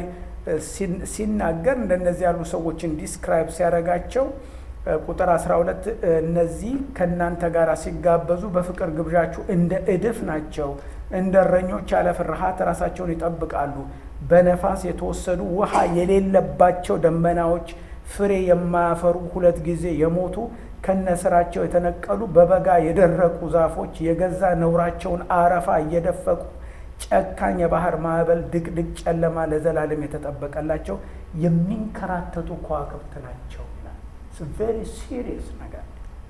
Speaker 1: ሲናገር እንደነዚህ ያሉ ሰዎችን ዲስክራይብ ሲያደርጋቸው ቁጥር አስራ ሁለት እነዚህ ከእናንተ ጋር ሲጋበዙ በፍቅር ግብዣችሁ እንደ እድፍ ናቸው፣ እንደ እረኞች ያለ ፍርሃት ራሳቸውን ይጠብቃሉ፣ በነፋስ የተወሰዱ ውሃ የሌለባቸው ደመናዎች፣ ፍሬ የማያፈሩ ሁለት ጊዜ የሞቱ ከነስራቸው የተነቀሉ በበጋ የደረቁ ዛፎች፣ የገዛ ነውራቸውን አረፋ እየደፈቁ ጨካኝ የባህር ማዕበል፣ ድቅድቅ ጨለማ ለዘላለም የተጠበቀላቸው የሚንከራተቱ ከዋክብት ናቸው ይላል። ቬሪ ሲሪየስ ነገር።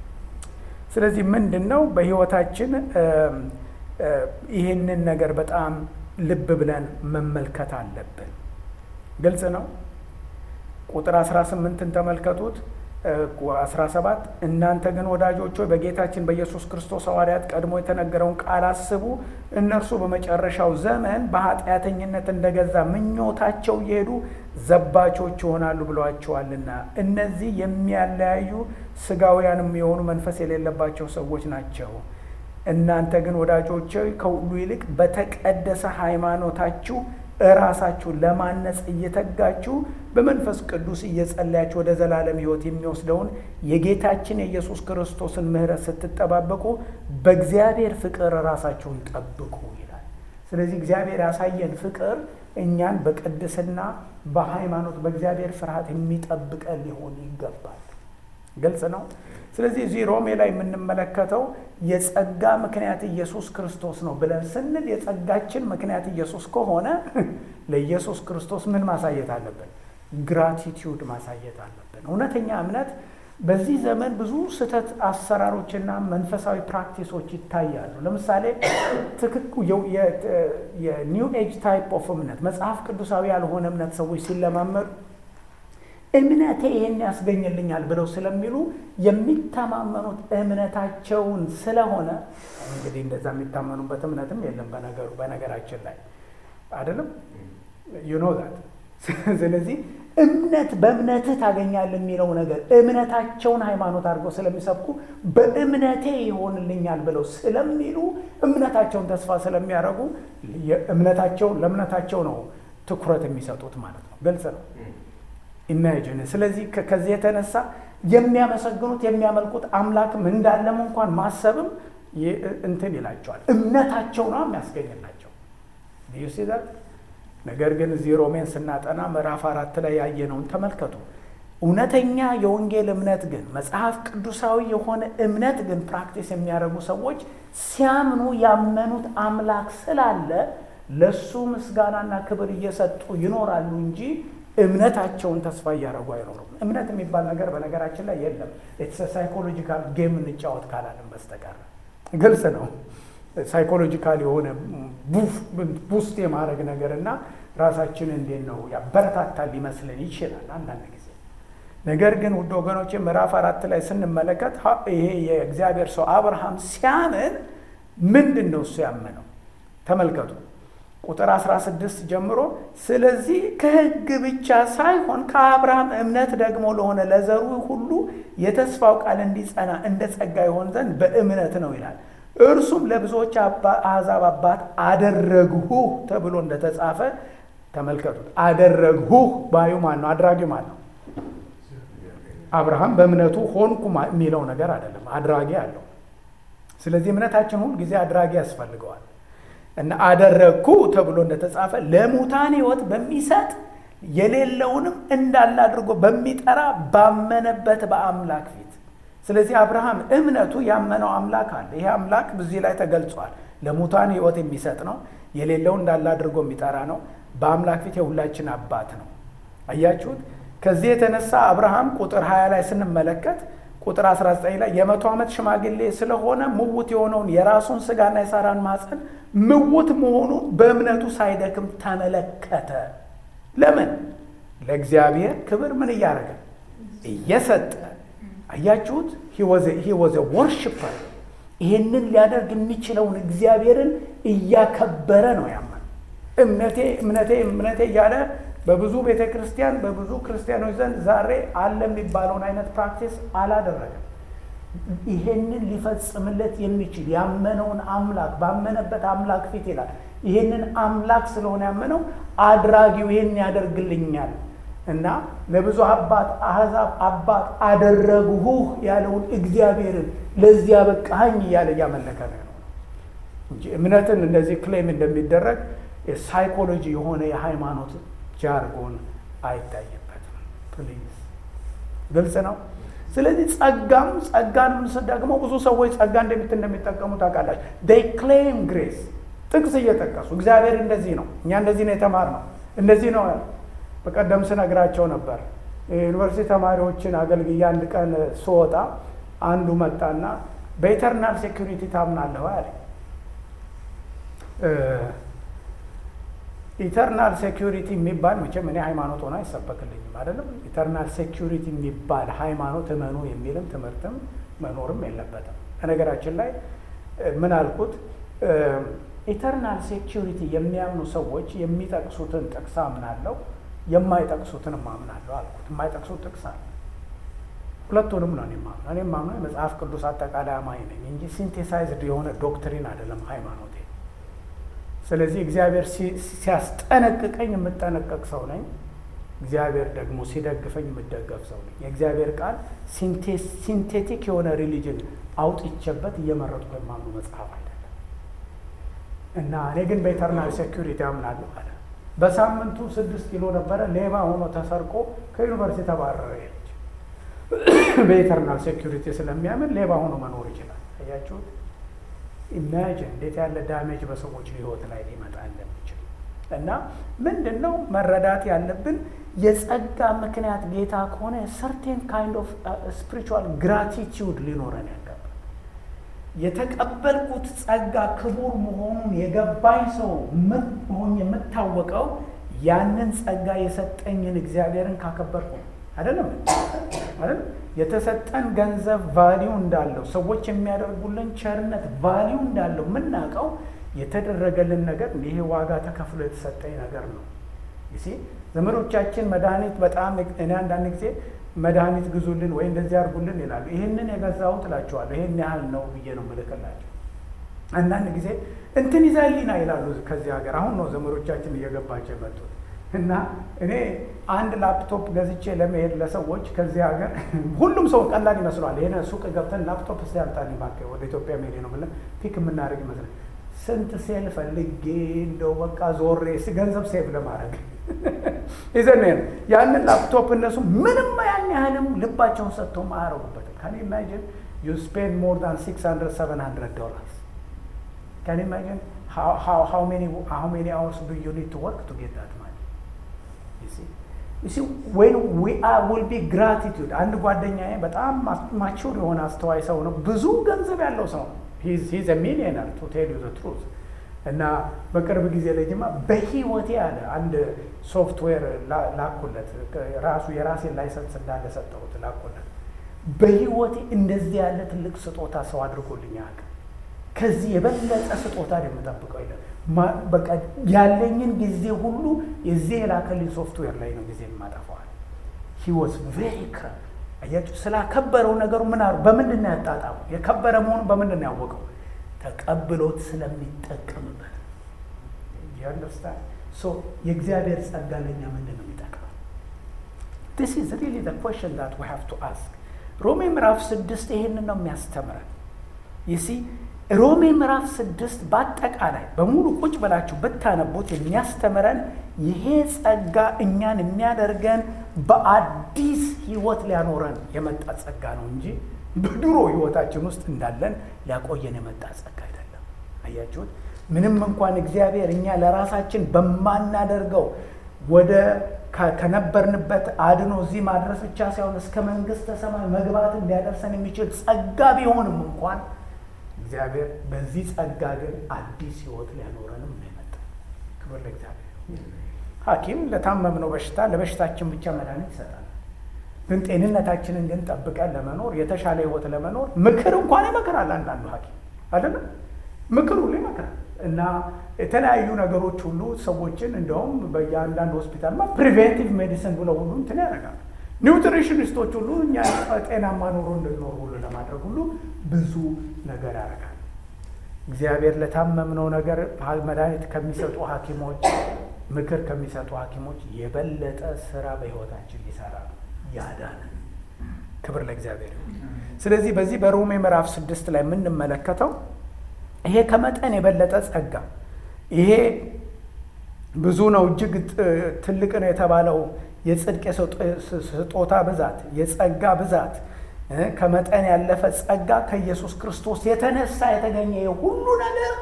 Speaker 1: ስለዚህ ምንድን ነው በህይወታችን ይህንን ነገር በጣም ልብ ብለን መመልከት አለብን። ግልጽ ነው። ቁጥር አስራ ስምንትን ተመልከቱት። አስራ ሰባት እናንተ ግን ወዳጆች ሆይ በጌታችን በኢየሱስ ክርስቶስ ሐዋርያት ቀድሞ የተነገረውን ቃል አስቡ። እነርሱ በመጨረሻው ዘመን በኃጢአተኝነት እንደገዛ ምኞታቸው እየሄዱ ዘባቾች ይሆናሉ ብለዋቸዋልና፣ እነዚህ የሚያለያዩ ሥጋውያንም የሆኑ መንፈስ የሌለባቸው ሰዎች ናቸው። እናንተ ግን ወዳጆች ሆይ ከሁሉ ይልቅ በተቀደሰ ሃይማኖታችሁ እራሳችሁን ለማነጽ እየተጋችሁ በመንፈስ ቅዱስ እየጸለያችሁ ወደ ዘላለም ሕይወት የሚወስደውን የጌታችን የኢየሱስ ክርስቶስን ምሕረት ስትጠባበቁ በእግዚአብሔር ፍቅር ራሳችሁን ጠብቁ ይላል። ስለዚህ እግዚአብሔር ያሳየን ፍቅር እኛን በቅድስና በሃይማኖት በእግዚአብሔር ፍርሃት የሚጠብቀን ሊሆን ይገባል። ግልጽ ነው። ስለዚህ እዚህ ሮሜ ላይ የምንመለከተው የጸጋ ምክንያት ኢየሱስ ክርስቶስ ነው ብለን ስንል የጸጋችን ምክንያት ኢየሱስ ከሆነ ለኢየሱስ ክርስቶስ ምን ማሳየት አለብን? ግራቲቲዩድ ማሳየት አለብን። እውነተኛ እምነት በዚህ ዘመን ብዙ ስህተት አሰራሮችና መንፈሳዊ ፕራክቲሶች ይታያሉ። ለምሳሌ የኒው ኤጅ ታይፕ ኦፍ እምነት መጽሐፍ ቅዱሳዊ ያልሆነ እምነት ሰዎች ሲለማመዱ እምነቴ ይሄን ያስገኝልኛል ብለው ስለሚሉ የሚተማመኑት እምነታቸውን ስለሆነ እንግዲህ እንደዛ የሚታመኑበት እምነትም የለም በነገሩ በነገራችን ላይ አይደለም you know that። ስለዚህ እምነት በእምነትህ ታገኛለህ የሚለው ነገር እምነታቸውን ሃይማኖት አድርገው ስለሚሰብኩ በእምነቴ ይሆንልኛል ብለው ስለሚሉ እምነታቸውን ተስፋ ስለሚያደርጉ እምነታቸው ለእምነታቸው ነው ትኩረት የሚሰጡት ማለት ነው። ግልጽ ነው። ኢማጂን። ስለዚህ ከዚህ የተነሳ የሚያመሰግኑት የሚያመልኩት አምላክም እንዳለም እንኳን ማሰብም እንትን ይላቸዋል። እምነታቸው ነው የሚያስገኝላቸው። you see that። ነገር ግን እዚህ ሮሜን ስናጠና ምዕራፍ አራት ላይ ያየነውን ተመልከቱ። እውነተኛ የወንጌል እምነት ግን መጽሐፍ ቅዱሳዊ የሆነ እምነት ግን ፕራክቲስ የሚያደርጉ ሰዎች ሲያምኑ ያመኑት አምላክ ስላለ ለሱ ምስጋናና ክብር እየሰጡ ይኖራሉ እንጂ እምነታቸውን ተስፋ እያደረጉ አይኖሩም። እምነት የሚባል ነገር በነገራችን ላይ የለም። ኢትስ ሳይኮሎጂካል ጌም እንጫወት ካላለም በስተቀር ግልጽ ነው። ሳይኮሎጂካል የሆነ ቡስት የማድረግ ነገር እና ራሳችን እንዴት ነው ያበረታታል ሊመስልን ይችላል አንዳንድ ጊዜ። ነገር ግን ውድ ወገኖቼ ምዕራፍ አራት ላይ ስንመለከት ይሄ የእግዚአብሔር ሰው አብርሃም ሲያምን ምንድን ነው እሱ ያመነው? ተመልከቱ ቁጥር አስራ ስድስት ጀምሮ ስለዚህ ከሕግ ብቻ ሳይሆን ከአብርሃም እምነት ደግሞ ለሆነ ለዘሩ ሁሉ የተስፋው ቃል እንዲጸና እንደ ጸጋ ይሆን ዘንድ በእምነት ነው ይላል። እርሱም ለብዙዎች አሕዛብ አባት አደረግሁህ ተብሎ እንደተጻፈ ተመልከቱት። አደረግሁህ ባዩ ማን ነው? አድራጊው ማን ነው? አብርሃም በእምነቱ ሆንኩ የሚለው ነገር አይደለም፣ አድራጊ አለው። ስለዚህ እምነታችን ሁል ጊዜ አድራጊ ያስፈልገዋል። እና አደረግኩ ተብሎ እንደተጻፈ ለሙታን ሕይወት በሚሰጥ የሌለውንም እንዳለ አድርጎ በሚጠራ ባመነበት በአምላክ ፊት። ስለዚህ አብርሃም እምነቱ ያመነው አምላክ አለ። ይሄ አምላክ በዚህ ላይ ተገልጿል። ለሙታን ሕይወት የሚሰጥ ነው። የሌለው እንዳለ አድርጎ የሚጠራ ነው። በአምላክ ፊት የሁላችን አባት ነው። አያችሁት? ከዚህ የተነሳ አብርሃም ቁጥር ሀያ ላይ ስንመለከት ቁጥር አስራ ዘጠኝ ላይ የመቶ ዓመት ሽማግሌ ስለሆነ ምውት የሆነውን የራሱን ስጋና የሳራን ማፀን ምውት መሆኑን በእምነቱ ሳይደክም ተመለከተ። ለምን? ለእግዚአብሔር ክብር ምን እያደረገ እየሰጠ። አያችሁት? he was a worshiper። ይሄንን ሊያደርግ የሚችለውን እግዚአብሔርን እያከበረ ነው ያመን። እምነቴ እምነቴ እምነቴ እያለ በብዙ ቤተ ክርስቲያን በብዙ ክርስቲያኖች ዘንድ ዛሬ አለ የሚባለውን አይነት ፕራክቲስ አላደረገም። ይሄንን ሊፈጽምለት የሚችል ያመነውን አምላክ ባመነበት አምላክ ፊት ይላል። ይሄንን አምላክ ስለሆነ ያመነው አድራጊው ይሄን ያደርግልኛል እና ለብዙ አባት አሕዛብ አባት አደረግሁህ ያለውን እግዚአብሔርን ለዚያ በቃኝ እያለ እያመለከ ነው እንጂ እምነትን እንደዚህ ክሌም እንደሚደረግ የሳይኮሎጂ የሆነ የሃይማኖት ጃርጎን አይታይበትም። ፕሊዝ ግልጽ ነው። ስለዚህ ጸጋም ጸጋንም ደግሞ ብዙ ሰዎች ጸጋ እንደሚት እንደሚጠቀሙ ታውቃላችሁ። they claim grace ጥቅስ እየጠቀሱ እግዚአብሔር እንደዚህ ነው፣ እኛ እንደዚህ ነው የተማርነው፣ እንደዚህ ነው። በቀደም ስነግራቸው ነበር ዩኒቨርሲቲ ተማሪዎችን አገልግዬ አንድ ቀን ስወጣ አንዱ መጣና በኢተርናል ሴኩሪቲ ታምናለህ አለ። ኢተርናል ሴኩሪቲ የሚባል መቼም እኔ ሃይማኖት ሆነ አይሰበክልኝም አይደለም። ኢተርናል ሴኩሪቲ የሚባል ሃይማኖት እመኑ የሚልም ትምህርትም መኖርም የለበትም። በነገራችን ላይ ምን አልኩት? ኢተርናል ሴኩሪቲ የሚያምኑ ሰዎች የሚጠቅሱትን ጥቅስ አምናለሁ፣ የማይጠቅሱትን አምናለሁ አልኩት። የማይጠቅሱት ጥቅስ አለ። ሁለቱንም ነው እኔ የማምነው። እኔ የማምነው የመጽሐፍ ቅዱስ አጠቃላይ አማኝ ነኝ እንጂ ሲንቴሳይዝድ የሆነ ዶክትሪን አይደለም ሃይማኖቴ። ስለዚህ እግዚአብሔር ሲያስጠነቅቀኝ የምጠነቀቅ ሰው ነኝ። እግዚአብሔር ደግሞ ሲደግፈኝ የምደገፍ ሰው ነኝ። የእግዚአብሔር ቃል ሲንቴቲክ የሆነ ሪሊጅን አውጥቼበት እየመረጥኩ የማምኑ መጽሐፍ አይደለም እና እኔ ግን በኢተርናል ሴኩሪቲ አምናለሁ አለ። በሳምንቱ ስድስት ኪሎ ነበረ ሌባ ሆኖ ተሰርቆ ከዩኒቨርሲቲ ተባረረ። ልጅ በኢተርናል ሴኩሪቲ ስለሚያምን ሌባ ሆኖ መኖር ይችላል። አያችሁት? ኢማጂን እንዴት ያለ ዳሜጅ በሰዎች ህይወት ላይ ሊመጣ እንደሚችል። እና ምንድን ነው መረዳት ያለብን? የጸጋ ምክንያት ጌታ ከሆነ ሰርቴን ካይንድ ኦፍ ስፒሪቹዋል ግራቲቲዩድ ሊኖረን ያገባል። የተቀበልኩት ጸጋ ክቡር መሆኑን የገባኝ ሰው ምን ሆኜ የምታወቀው ያንን ጸጋ የሰጠኝን እግዚአብሔርን ካከበርኩ አይደለም አይደል? የተሰጠን ገንዘብ ቫሊዩ እንዳለው፣ ሰዎች የሚያደርጉልን ቸርነት ቫሊዩ እንዳለው የምናውቀው የተደረገልን ነገር ይሄ ዋጋ ተከፍሎ የተሰጠኝ ነገር ነው። ይሲ ዘመዶቻችን መድኃኒት በጣም እኔ አንዳንድ ጊዜ መድኃኒት ግዙልን ወይ እንደዚህ አድርጉልን ይላሉ። ይሄንን የገዛሁት እላቸዋለሁ ይሄን ያህል ነው ብዬ ነው የምልክላቸው። አንዳንድ ጊዜ እንትን ይዘህልኝ ና ይላሉ ከዚህ ሀገር። አሁን ነው ዘመዶቻችን እየገባቸው የመጡት እና እኔ አንድ ላፕቶፕ ገዝቼ ለመሄድ ለሰዎች ከዚህ ሀገር ሁሉም ሰው ቀላል ይመስለዋል። ይሄን ሱቅ ገብተን ላፕቶፕ ሲያልጣን እባክህ ወደ ኢትዮጵያ መሄድ ነው ብለን ፒክ የምናደርግ ይመስላል። ስንት ሴል ፈልጌ እንደው በቃ ዞሬ ገንዘብ ሴቭ ለማድረግ ይዘን ያንን ላፕቶፕ እነሱ ምንም ያን ያህልም ልባቸውን ሰጥተው አያረጉበትም። ካን ኢማጂን ዩ ስፔንድ ሞር ዳን ሲክስ ሀንድረድ ሰቨን ሀንድረድ ዶላርስ። ካን ኢማጂን how how how many how many hours do you need to work to get that money? you see you see when we are will be gratitude. አንድ ጓደኛዬ በጣም ማቹር የሆነ አስተዋይ ሰው ነው። ብዙ ገንዘብ ያለው ሰው ነው። ሂዝ ሚሊየነር ቱ ቴል ዩ ዘ ትሩዝ። እና በቅርብ ጊዜ ላይ ጅማ በህይወቴ አለ አንድ ሶፍትዌር ላኩለት፣ ራሱ የራሴን ላይሰንስ እንዳለ ሰጠሁት ላኩለት። በህይወቴ እንደዚህ ያለ ትልቅ ስጦታ ሰው አድርጎልኝ አያውቅም። ከዚህ የበለጠ ስጦታ የምጠብቀው የለም። በቃ ያለኝን ጊዜ ሁሉ የዚህ የላከልኝ ሶፍትዌር ላይ ነው ጊዜ የማጠፋዋል። ሂ ዋዝ ቬሪ ክራም። አያችሁ፣ ስላከበረው ነገሩ ምን አሩ በምንድን ነው ያጣጣሙ? የከበረ መሆኑን በምንድን ነው ያወቀው? ተቀብሎት ስለሚጠቀምበት። ያንደርስታንድ ሶ የእግዚአብሔር ጸጋ ለኛ ምንድን ነው የሚጠቅመው? this is really the question that we have to ask። ሮሜ ምዕራፍ ስድስት ይሄንን ነው የሚያስተምረን። ይሲ ሮሜ ምዕራፍ ስድስት በአጠቃላይ በሙሉ ቁጭ ብላችሁ ብታነቡት የሚያስተምረን ይሄ ጸጋ እኛን የሚያደርገን በአዲስ ህይወት ሊያኖረን የመጣ ጸጋ ነው እንጂ በድሮ ህይወታችን ውስጥ እንዳለን ሊያቆየን የመጣ ጸጋ አይደለም። አያችሁት? ምንም እንኳን እግዚአብሔር እኛ ለራሳችን በማናደርገው ወደ ከነበርንበት አድኖ እዚህ ማድረስ ብቻ ሳይሆን እስከ መንግስተ ሰማይ መግባትን ሊያደርሰን የሚችል ጸጋ ቢሆንም እንኳን እግዚአብሔር በዚህ ጸጋ ግን አዲስ ህይወት ሊያኖረንም ነው የመጣ። ክብር ለእግዚአብሔር። ሐኪም ለታመምነው በሽታ ለበሽታችን ብቻ መድኃኒት ይሰጣል። ግን ጤንነታችንን ግን ጠብቀን ለመኖር የተሻለ ህይወት ለመኖር ምክር እንኳን ይመክራል። አንዳንዱ ሐኪም አይደለም ምክር ሁሉ ይመክራል። እና የተለያዩ ነገሮች ሁሉ ሰዎችን እንደውም በየአንዳንድ ሆስፒታል ማ ፕሪቬንቲቭ ሜዲሲን ብለው ሁሉ እንትን ያደርጋሉ። ኒውትሪሽኒስቶች ሁሉ እኛ ጤናማ ኑሮ እንድንኖር ሁሉ ለማድረግ ሁሉ ብዙ ነገር ያደርጋል። እግዚአብሔር ለታመምነው ነገር መድኃኒት ከሚሰጡ ሐኪሞች ምክር ከሚሰጡ ሐኪሞች የበለጠ ስራ በህይወታችን ሊሰራ ያዳነን። ክብር ለእግዚአብሔር። ስለዚህ በዚህ በሮሜ ምዕራፍ ስድስት ላይ የምንመለከተው ይሄ ከመጠን የበለጠ ጸጋ፣ ይሄ ብዙ ነው እጅግ ትልቅ ነው የተባለው የጽድቅ ስጦታ ብዛት፣ የጸጋ ብዛት፣ ከመጠን ያለፈ ጸጋ ከኢየሱስ ክርስቶስ የተነሳ የተገኘ የሁሉ ነገር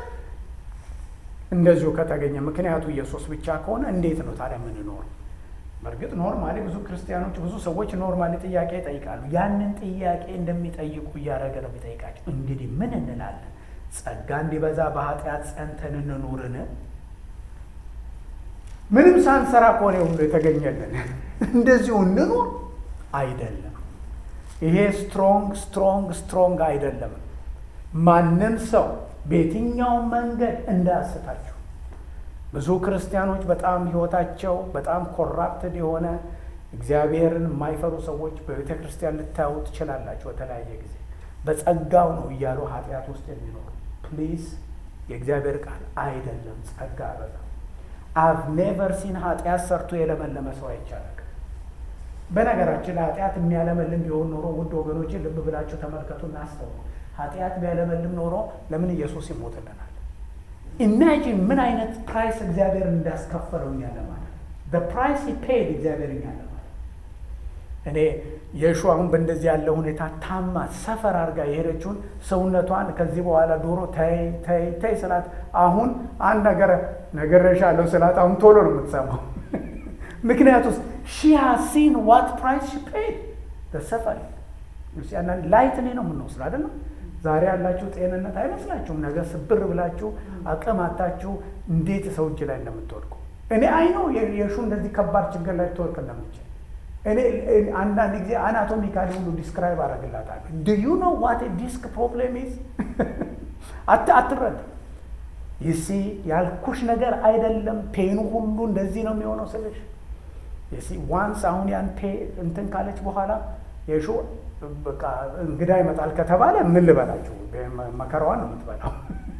Speaker 1: እንደዚሁ ከተገኘ፣ ምክንያቱ ኢየሱስ ብቻ ከሆነ እንዴት ነው ታዲያ የምንኖር? በእርግጥ ኖርማሊ ብዙ ክርስቲያኖች ብዙ ሰዎች ኖርማሊ ጥያቄ ይጠይቃሉ። ያንን ጥያቄ እንደሚጠይቁ እያደረገ ነው የሚጠይቃቸው። እንግዲህ ምን እንላለን? ጸጋ እንዲበዛ በኃጢአት ጸንተን እንኑርን? ምንም ሳንሰራ ከሆነ ሁሉ የተገኘልን እንደዚሁ እንኑር? አይደለም። ይሄ ስትሮንግ ስትሮንግ ስትሮንግ አይደለም። ማንም ሰው በየትኛው መንገድ እንዳያስታችሁ። ብዙ ክርስቲያኖች በጣም ህይወታቸው በጣም ኮራፕትድ የሆነ እግዚአብሔርን የማይፈሩ ሰዎች በቤተ ክርስቲያን ልታዩ ትችላላችሁ። በተለያየ ጊዜ በጸጋው ነው እያሉ ኃጢአት ውስጥ የሚኖሩ። ፕሊዝ የእግዚአብሔር ቃል አይደለም ጸጋ በዛ። አቭ ኔቨር ሲን ኃጢአት ሰርቶ የለመለመ ሰው አይቻልም። በነገራችን ላይ ኃጢአት የሚያለመልም ቢሆን ኖሮ ውድ ወገኖች ልብ ብላችሁ ተመልከቱና አስተውሉ። ኃጢአት ቢያለመልም ኖሮ ለምን ኢየሱስ ይሞትልናል? ኢማጂን ምን አይነት ፕራይስ እግዚአብሔር እንዳስከፈለው እኛ ለማለት the price he paid እግዚአብሔር እኛ ለማለት። እኔ የሹ አሁን በእንደዚህ ያለ ሁኔታ ታማ ሰፈር አድርጋ የሄደችውን ሰውነቷን ከዚህ በኋላ ዶሮ ተይ ተይ ተይ ስላት አሁን አንድ ነገር ነገርሻለሁ ስላት አሁን ቶሎ ነው የምትሰማው። ምክንያቱም she has seen what price she paid the suffering። አንዳንድ ላይትሊ ነው የምንወስደው አይደለም። ዛሬ ያላችሁ ጤንነት አይመስላችሁም። ነገ ስብር ብላችሁ አቅም አጣችሁ እንዴት ሰው እጅ ላይ እንደምትወድቁ እኔ አይ ነው የሹ እንደዚህ ከባድ ችግር ላይ ትወድቅ እንደምትችል እኔ አንዳንድ ጊዜ አናቶሚካሊ ሁሉ ዲስክራይብ አደርግላታለሁ። do you know what a disc problem is? አት አትረዳ ይሲ ያልኩሽ ነገር አይደለም። ፔኑ ሁሉ እንደዚህ ነው የሚሆነው ስለሽ ይሲ ዋንስ አሁን ያን ፔ እንትን ካለች በኋላ የሹ በቃ እንግዳ ይመጣል ከተባለ ምን ልበላችሁ? መከራዋን ነው የምትበላው።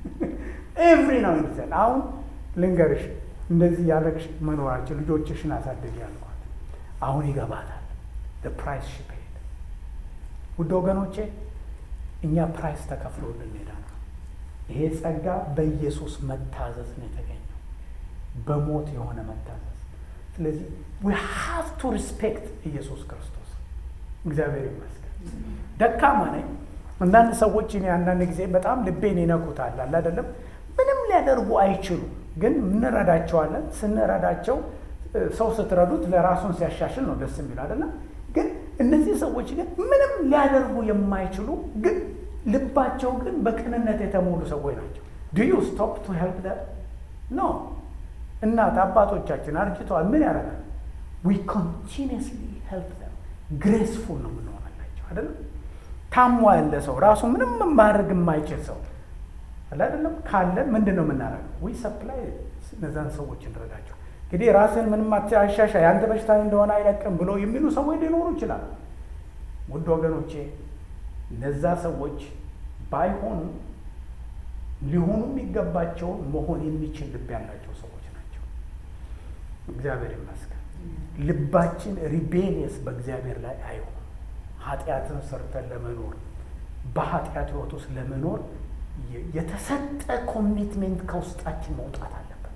Speaker 1: ኤቭሪ ነው እንትን አሁን ልንገርሽ እንደዚህ ያለሽ መኖራችን ልጆችሽን አሳድጊ ያልኳት አሁን ይገባታል። the price she paid። ውድ ወገኖቼ እኛ ፕራይስ ተከፍሎልን ሄዳል። ይሄ ጸጋ በኢየሱስ መታዘዝ ነው የተገኘው፣ በሞት የሆነ መታዘዝ። ስለዚህ we have to respect ኢየሱስ ክርስቶስ። እግዚአብሔር ይመስገን። ደካማ ነኝ። አንዳንድ ሰዎች እኔ አንዳንድ ጊዜ በጣም ልቤን ይነኩታል አለ አይደለም። ምንም ሊያደርጉ አይችሉም፣ ግን እንረዳቸዋለን። ስንረዳቸው ሰው ስትረዱት ለራሱን ሲያሻሽል ነው ደስ የሚል አይደለም። ግን እነዚህ ሰዎች ግን ምንም ሊያደርጉ የማይችሉ ግን ልባቸው ግን በቅንነት የተሞሉ ሰዎች ናቸው። do you stop to help them? no እናት አባቶቻችን አርጅተዋል። ምን ያደርጋል? we continuously help them graceful ነው የምንሆናላቸው አይደለም። ታሞ ያለ ሰው ራሱ ምንም ማድረግ የማይችል ሰው አይደለም ካለን ምንድን ነው የምናደርገው? we supply እነዛን ሰዎች እንረዳቸው። እንግዲህ ራስን ምንም አትሻሻ ያንተ በሽታ እንደሆነ አይለቅም ብሎ የሚሉ ሰዎች ሊኖሩ ይችላሉ። ውድ ወገኖቼ እነዛ ሰዎች ባይሆኑ ሊሆኑ የሚገባቸውን መሆን የሚችል ልብ ያላቸው ሰዎች ናቸው። እግዚአብሔር ይመስገን። ልባችን ሪቤሊየስ በእግዚአብሔር ላይ አይሆን። ኃጢአትን ሰርተን ለመኖር በኃጢአት ሕይወት ውስጥ ለመኖር የተሰጠ ኮሚትሜንት ከውስጣችን መውጣት አለበት።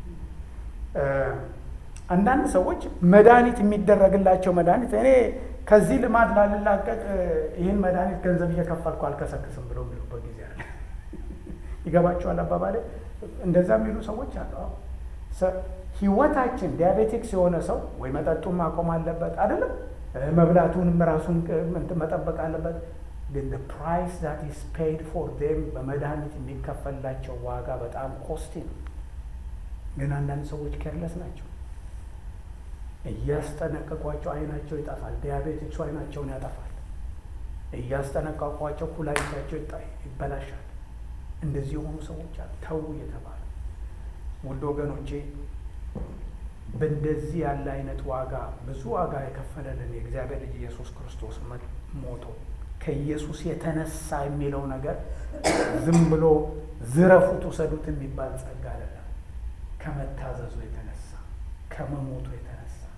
Speaker 1: አንዳንድ ሰዎች መድኃኒት የሚደረግላቸው መድኃኒት እኔ ከዚህ ልማድ ላልላቀቅ ይህን መድኃኒት ገንዘብ እየከፈልኩ አልከሰክስም ብሎ የሚሉበት ጊዜ አለ። ይገባቸዋል አባባሌ? እንደዛ የሚሉ ሰዎች አሉ። ህይወታችን ዲያቤቲክስ የሆነ ሰው ወይ መጠጡን ማቆም አለበት አይደለም፣ መብላቱንም ራሱን መጠበቅ አለበት። ግን the price that is paid for them በመድኃኒት የሚከፈላቸው ዋጋ በጣም ኮስቲ ነው። ግን አንዳንድ ሰዎች ኬርለስ ናቸው። እያስጠነቀቋቸው አይናቸው ይጠፋል። ዲያቤቲክሱ አይናቸውን ያጠፋል። እያስጠነቀቋቸው ኩላሊታቸው ይበላሻል። እንደዚህ የሆኑ ሰዎች አሉ ተው እየተባሉ። ውድ ወገኖቼ በእንደዚህ ያለ አይነት ዋጋ ብዙ ዋጋ የከፈለልን የእግዚአብሔር ልጅ ኢየሱስ ክርስቶስ ሞቶ ከኢየሱስ የተነሳ የሚለው ነገር ዝም ብሎ ዝረፉት ውሰዱት የሚባል ጸጋ አይደለም። ከመታዘዙ የተነሳ ከመሞቱ የተነሳ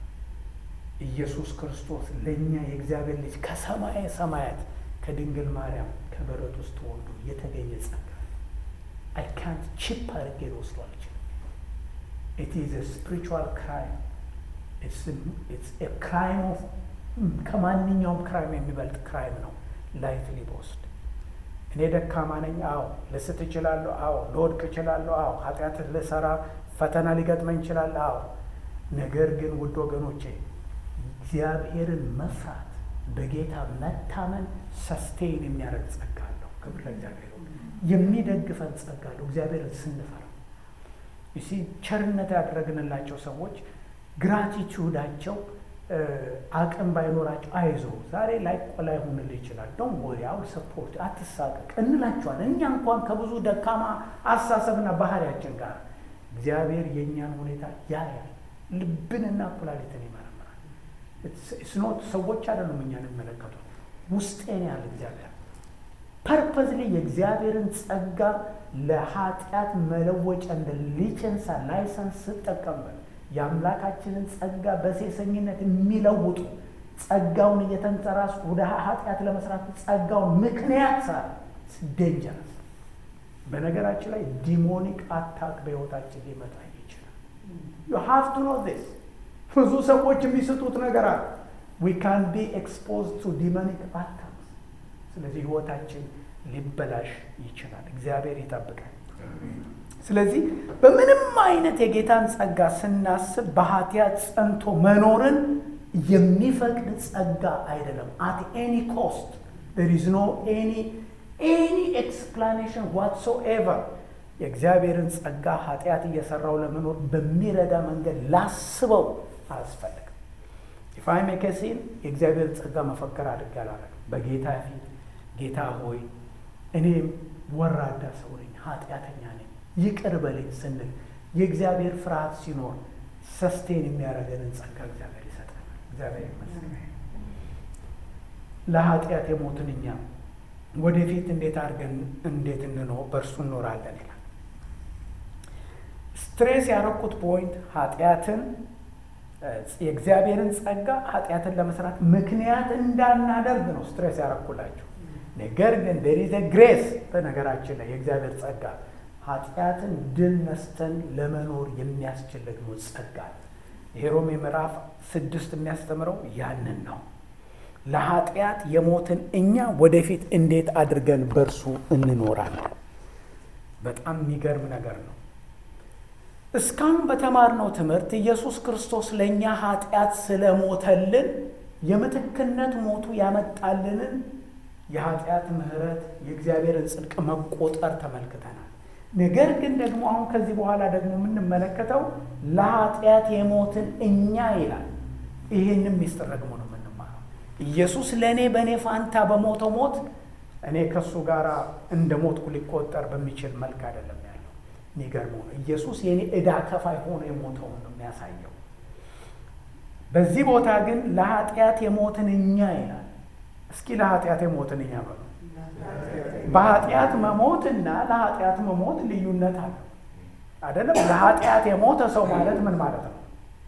Speaker 1: ኢየሱስ ክርስቶስ ለእኛ የእግዚአብሔር ልጅ ከሰማየ ሰማያት ከድንግል ማርያም ከበረት ውስጥ ተወልዶ የተገኘ ጸጋ I can't chip አድርጌ ልወስደው አልችልም። It is a spiritual crime. It's a, it's a crime of ከማንኛውም ክራይም የሚበልጥ ክራይም ነው። ላይትሊ በወስድ እኔ ደካማ ነኝ፣ አዎ ልስት እችላለሁ፣ አዎ ልወድቅ እችላለሁ፣ አዎ ኃጢአት ልሰራ ፈተና ሊገጥመኝ ይችላል፣ አዎ ነገር ግን ውድ ወገኖቼ እግዚአብሔርን መፍራት በጌታ መታመን ሰስቴን የሚያደርግ ጸጋ አለው። ክብር ለእግዚአብሔር። የሚደግፈን ጸጋ አለው እግዚአብሔርን ስንፈራ። ይሲ ቸርነት ያደረግንላቸው ሰዎች ግራቲቲዩዳቸው አቅም ባይኖራቸው አይዞ ዛሬ ላይ ቆላይ ሆንልህ ይችላል ዶንት ወሪ አው ሰፖርት አትሳቀቅ እንላቸዋለን። እኛ እንኳን ከብዙ ደካማ አሳሰብና ባህሪያችን ጋር እግዚአብሔር የኛን ሁኔታ ያያል። ልብንና ኩላሊትን ይመረምራል። ኢትስ ኖት ሰዎች አይደሉም እኛን የሚመለከቱት ውስጤን ያለ እግዚአብሔር ፐርፐዝሊ የእግዚአብሔርን ጸጋ ለኃጢአት መለወጫ እንደ ሊሰንስ ላይሰንስ ስጠቀምበት የአምላካችንን ጸጋ በሴሰኝነት የሚለውጡ ጸጋውን እየተንተራሱ ወደ ኃጢአት ለመስራት ጸጋውን ምክንያት ሳር ዴንጀረስ። በነገራችን ላይ ዲሞኒክ አታክ በሕይወታችን ሊመጣ ይችላል። you have to know this። ብዙ ሰዎች የሚስጡት ነገር አለ። we can be exposed to demonic attacks። ስለዚህ ሕይወታችን ሊበላሽ ይችላል። እግዚአብሔር ይጠብቃል። ስለዚህ በምንም አይነት የጌታን ጸጋ ስናስብ በኃጢአት ጸንቶ መኖርን የሚፈቅድ ጸጋ አይደለም። at any cost there is no any any explanation whatsoever የእግዚአብሔርን ጸጋ ኃጢአት እየሰራው ለመኖር በሚረዳ መንገድ ላስበው አያስፈልግም። if I make a sin የእግዚአብሔርን ጸጋ መፈከር አድርጌ አላረግም። በጌታ ፊት ጌታ ሆይ እኔ ወራዳ ሰው ነኝ፣ ኃጢአተኛ ነኝ፣ ይቅር በለኝ ስንል የእግዚአብሔር ፍርሃት ሲኖር ሰስቴን የሚያደርገንን ጸጋ እግዚአብሔር ይሰጣል። እግዚአብሔር ይመስገን። ለኃጢአት የሞትን እኛ ወደፊት እንዴት አድርገን እንዴት እንኖር በእርሱ እንኖራለን ይላል። ስትሬስ ያደረኩት ፖይንት ኃጢአትን የእግዚአብሔርን ጸጋ ኃጢአትን ለመስራት ምክንያት እንዳናደርግ ነው ስትሬስ ያደረኩላችሁ። ነገር ግን there is a grace በነገራችን ላይ የእግዚአብሔር ጸጋ ኃጢአትን ድል ነስተን ለመኖር የሚያስችል ደግሞ ጸጋ። ይሄ ሮሜ ምዕራፍ ስድስት የሚያስተምረው ያንን ነው። ለኃጢአት የሞትን እኛ ወደፊት እንዴት አድርገን በእርሱ እንኖራለን። በጣም የሚገርም ነገር ነው። እስካሁን በተማርነው ትምህርት ኢየሱስ ክርስቶስ ለእኛ ኃጢአት ስለሞተልን የምትክነት ሞቱ ያመጣልንን የኃጢአት ምህረት፣ የእግዚአብሔርን ጽድቅ መቆጠር ተመልክተናል። ነገር ግን ደግሞ አሁን ከዚህ በኋላ ደግሞ የምንመለከተው ለኃጢአት የሞትን እኛ ይላል። ይህንም ሚስጥር ደግሞ ነው የምንማረው። ኢየሱስ ለእኔ በእኔ ፋንታ በሞተው ሞት እኔ ከእሱ ጋር እንደ ሞትኩ ሊቆጠር በሚችል መልክ አይደለም ያለው። የሚገርመው ነው ኢየሱስ የእኔ ዕዳ ከፋይ ሆኖ የሞተውን ነው የሚያሳየው። በዚህ ቦታ ግን ለኃጢአት የሞትን እኛ ይላል። እስኪ ለኃጢአት የሞትን እኛ በሉ። በኃጢአት መሞትና ለኃጢአት መሞት ልዩነት አለ አይደለም? ለኃጢአት የሞተ ሰው ማለት ምን ማለት ነው?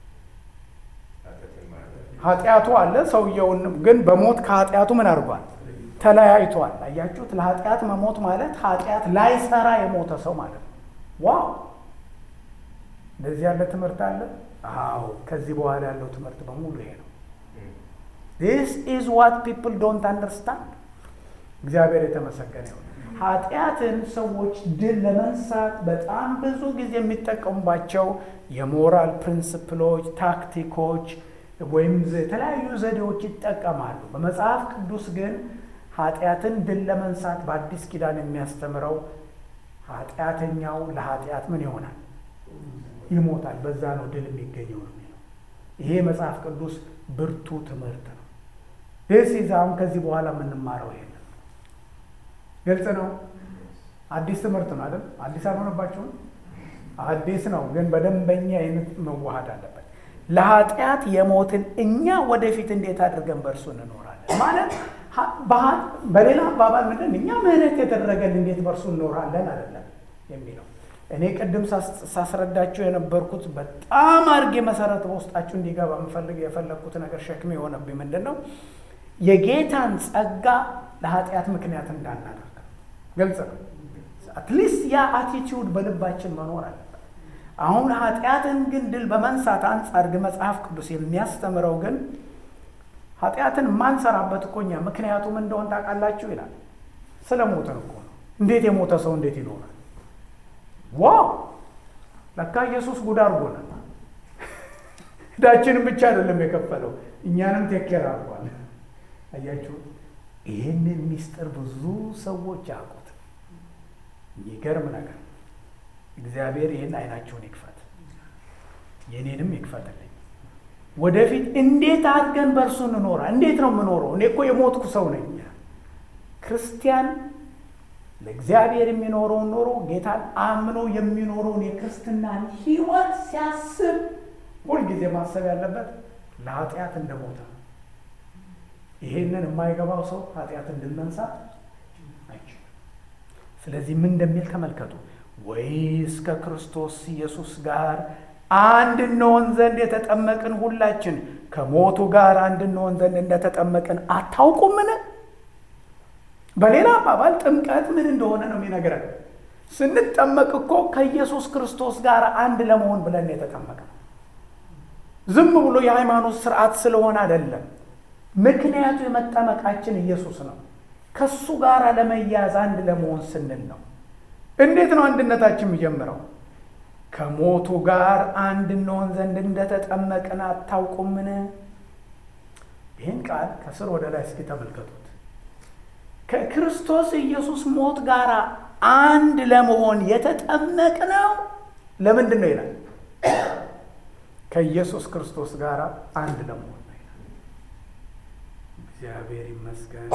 Speaker 1: ኃጢአቱ አለ ሰውየውን ግን በሞት ከኃጢአቱ ምን አድርጓል? ተለያይቷል። አያችሁት? ለኃጢአት መሞት ማለት ኃጢአት ላይሰራ የሞተ ሰው ማለት ነው። ዋው! እንደዚህ ያለ ትምህርት አለ? አዎ። ከዚህ በኋላ ያለው ትምህርት በሙሉ ይሄ ነው። This is what people don't understand. እግዚአብሔር የተመሰገነ ይሁን። ኃጢአትን ሰዎች ድል ለመንሳት በጣም ብዙ ጊዜ የሚጠቀሙባቸው የሞራል ፕሪንሲፕሎች፣ ታክቲኮች ወይም የተለያዩ ዘዴዎች ይጠቀማሉ። በመጽሐፍ ቅዱስ ግን ኃጢአትን ድል ለመንሳት በአዲስ ኪዳን የሚያስተምረው ኃጢአተኛው ለኃጢአት ምን ይሆናል? ይሞታል። በዛ ነው ድል የሚገኘው ነው የሚለው። ይሄ መጽሐፍ ቅዱስ ብርቱ ትምህርት ነው። ይህ ሲዛም ከዚህ በኋላ የምንማረው ይሄ ነው። ግልጽ ነው። አዲስ ትምህርት ነው አይደል? አዲስ አልሆነባችሁም? አዲስ ነው፣ ግን በደንበኛ አይነት መዋሃድ አለበት። ለኃጢአት የሞትን እኛ ወደፊት እንዴት አድርገን በእርሱ እንኖራለን ማለት በሌላ አባባል ምንድን እኛ ምህረት የተደረገልን እንዴት በእርሱ እንኖራለን አይደለም የሚለው። እኔ ቅድም ሳስረዳችሁ የነበርኩት በጣም አድርጌ መሰረት በውስጣችሁ እንዲገባ የምፈልግ የፈለግኩት ነገር ሸክሜ የሆነብኝ ምንድን ነው? የጌታን ጸጋ ለኃጢአት ምክንያት እንዳናደርግ ግልጽ ነው። አትሊስት ያ አቲቲዩድ በልባችን መኖር አለበት። አሁን ኃጢአትን ግን ድል በመንሳት አንጻር ግን መጽሐፍ ቅዱስ የሚያስተምረው ግን ኃጢአትን ማንሰራበት እኮ እኛ ምክንያቱም እንደሆን ታውቃላችሁ ይላል። ስለ ሞትን እኮ ነው። እንዴት የሞተ ሰው እንዴት ይኖራል? ዋው! ለካ ኢየሱስ ጉድ አድርጎናል። ዕዳችንን ብቻ አይደለም የከፈለው እኛንም ቴኬር አድርጓል። አያችሁ፣ ይህንን ሚስጥር ብዙ ሰዎች ያውቁት። የሚገርም ነገር። እግዚአብሔር ይህን አይናቸውን ይክፈት፣ የኔንም ይክፈትልኝ። ወደፊት እንዴት አድርገን በእርሱ እንኖራ? እንዴት ነው የምኖረው? እኔ እኮ የሞትኩ ሰው ነኝ። ክርስቲያን ለእግዚአብሔር የሚኖረውን ኖሮ ጌታን አምኖ የሚኖረውን የክርስትናን ሕይወት ሲያስብ ሁልጊዜ ማሰብ ያለበት ለኃጢአት እንደሞተ። ይሄንን የማይገባው ሰው ኃጢአት እንድንመንሳት አይችልም። ስለዚህ ምን እንደሚል ተመልከቱ። ወይስ ከክርስቶስ ኢየሱስ ጋር አንድ እንሆን ዘንድ የተጠመቅን ሁላችን ከሞቱ ጋር አንድ እንሆን ዘንድ እንደተጠመቅን አታውቁምን? በሌላ አባባል ጥምቀት ምን እንደሆነ ነው የሚነግረን። ስንጠመቅ እኮ ከኢየሱስ ክርስቶስ ጋር አንድ ለመሆን ብለን የተጠመቅነው ዝም ብሎ የሃይማኖት ስርዓት ስለሆነ አይደለም። ምክንያቱ የመጠመቃችን ኢየሱስ ነው። ከሱ ጋር ለመያዝ አንድ ለመሆን ስንል ነው። እንዴት ነው አንድነታችን የሚጀምረው? ከሞቱ ጋር አንድ እንሆን ዘንድ እንደተጠመቅን አታውቁምን? ይህን ቃል ከስር ወደ ላይ እስኪ ተመልከቱት። ከክርስቶስ ኢየሱስ ሞት ጋር አንድ ለመሆን የተጠመቅነው ለምንድን ነው ይላል? ከኢየሱስ ክርስቶስ ጋር አንድ ለመሆን ነው ይላል። እግዚአብሔር ይመስገን።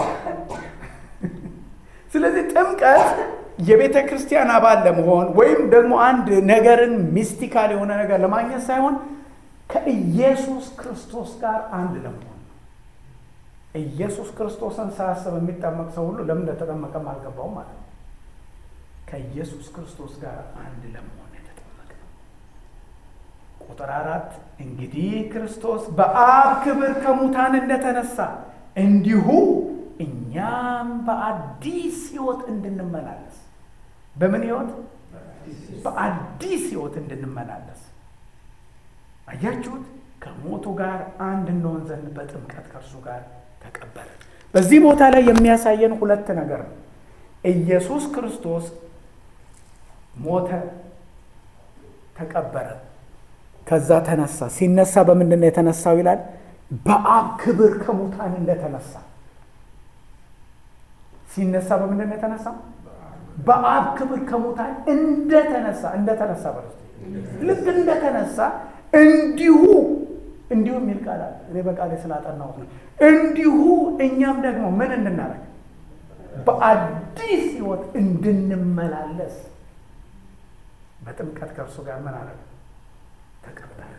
Speaker 1: ስለዚህ ጥምቀት የቤተ ክርስቲያን አባል ለመሆን ወይም ደግሞ አንድ ነገርን ሚስቲካል የሆነ ነገር ለማግኘት ሳይሆን ከኢየሱስ ክርስቶስ ጋር አንድ ለመሆን ነው። ኢየሱስ ክርስቶስን ሳያስብ የሚጠመቅ ሰው ሁሉ ለምን እንደተጠመቀም አልገባውም ማለት ነው። ከኢየሱስ ክርስቶስ ጋር አንድ ለመሆን የተጠመቀ ነው። ቁጥር አራት እንግዲህ ክርስቶስ በአብ ክብር ከሙታን እንደተነሳ እንዲሁ እኛም በአዲስ ሕይወት እንድንመላለስ። በምን ሕይወት? በአዲስ ሕይወት እንድንመላለስ። አያችሁት? ከሞቱ ጋር አንድ እንሆን ዘንድ በጥምቀት ከእርሱ ጋር ተቀበረ። በዚህ ቦታ ላይ የሚያሳየን ሁለት ነገር ነው። ኢየሱስ ክርስቶስ ሞተ፣ ተቀበረ፣ ከዛ ተነሳ። ሲነሳ በምንድን ነው የተነሳው ይላል? በአብ ክብር ከሙታን እንደተነሳ። ሲነሳ በምንድን ነው የተነሳው? በአብ ክብር ከሙታን እንደተነሳ እንደተነሳ በረስ ልክ እንደተነሳ እንዲሁ እንዲሁ የሚል ቃል አለ። እኔ በቃሌ ስላጠናሁት ነው። እንዲሁ እኛም ደግሞ ምን እንድናደርግ በአዲስ ሕይወት እንድንመላለስ በጥምቀት ከእርሱ ጋር ምን አለ ተቀብተናል።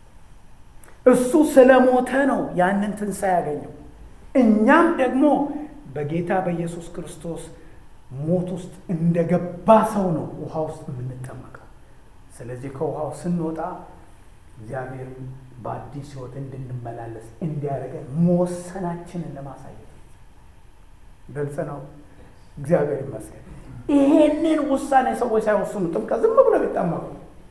Speaker 1: እሱ ስለሞተ ነው ያንን ትንሣኤ ያገኘው። እኛም ደግሞ በጌታ በኢየሱስ ክርስቶስ ሞት ውስጥ እንደገባ ሰው ነው ውሃ ውስጥ የምንጠመቀው። ስለዚህ ከውሃው ስንወጣ እግዚአብሔር በአዲስ ሕይወት እንድንመላለስ እንዲያደርገን መወሰናችንን ለማሳየት ግልጽ ነው። እግዚአብሔር ይመስገን። ይሄንን ውሳኔ ሰዎች ሳይወስኑ ጥምቀት ዝም ብሎ ቢጠመቁ፣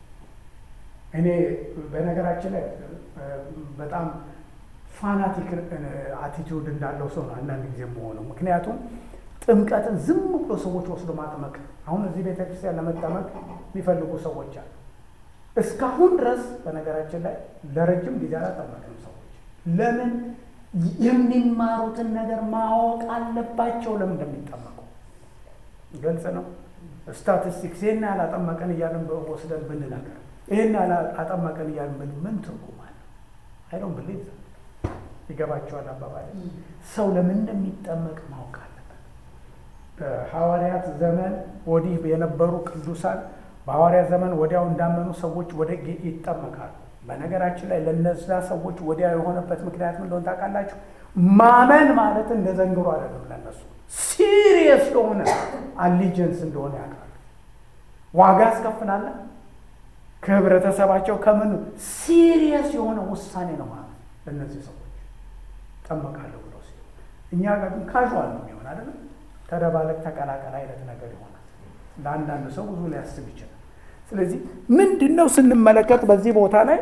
Speaker 1: እኔ በነገራችን ላይ በጣም ፋናቲክ አቲቲዩድ እንዳለው ሰው ነው አንዳንድ ጊዜ የምሆነው። ምክንያቱም ጥምቀትን ዝም ብሎ ሰዎች ወስዶ ማጥመቅ፣ አሁን እዚህ ቤተክርስቲያን ለመጠመቅ የሚፈልጉ ሰዎች አሉ። እስካሁን ድረስ በነገራችን ላይ ለረጅም ጊዜ አላጠመቅም ሰዎች። ለምን? የሚማሩትን ነገር ማወቅ አለባቸው። ለምን እንደሚጠመቁ ግልጽ ነው። ስታቲስቲክስ ይህን ያላጠመቀን እያለን ወስደን ብንነገር፣ ይህን ያላጠመቀን እያለን ብል ምን ትርጉም አለ? አይዶን ብሌዝ ይገባቸዋል አባባል። ሰው ለምን እንደሚጠመቅ ማወቅ አለበት። በሐዋርያት ዘመን ወዲህ የነበሩ ቅዱሳን በሐዋርያት ዘመን ወዲያው እንዳመኑ ሰዎች ወደ ይጠመቃሉ። በነገራችን ላይ ለነዛ ሰዎች ወዲያው የሆነበት ምክንያት ምን እንደሆነ ታውቃላችሁ? ማመን ማለት እንደ ዘንግሮ አይደለም። ለነሱ ሲሪየስ የሆነ አሊጀንስ እንደሆነ ያውቃሉ። ዋጋ ያስከፍላል። ከህብረተሰባቸው ከምን ሲሪየስ የሆነ ውሳኔ ነው ማለት ለእነዚህ ሰዎች ጠመቃለሁ ብለው ሲሉ፣ እኛ ጋር ግን ካዥዋል ነው የሚሆን አይደለም። ተደባለቅ ተቀላቀል አይነት ነገር ይሆናል። ለአንዳንድ ሰው ብዙ ሊያስብ ይችላል። ስለዚህ ምንድን ነው ስንመለከት በዚህ ቦታ ላይ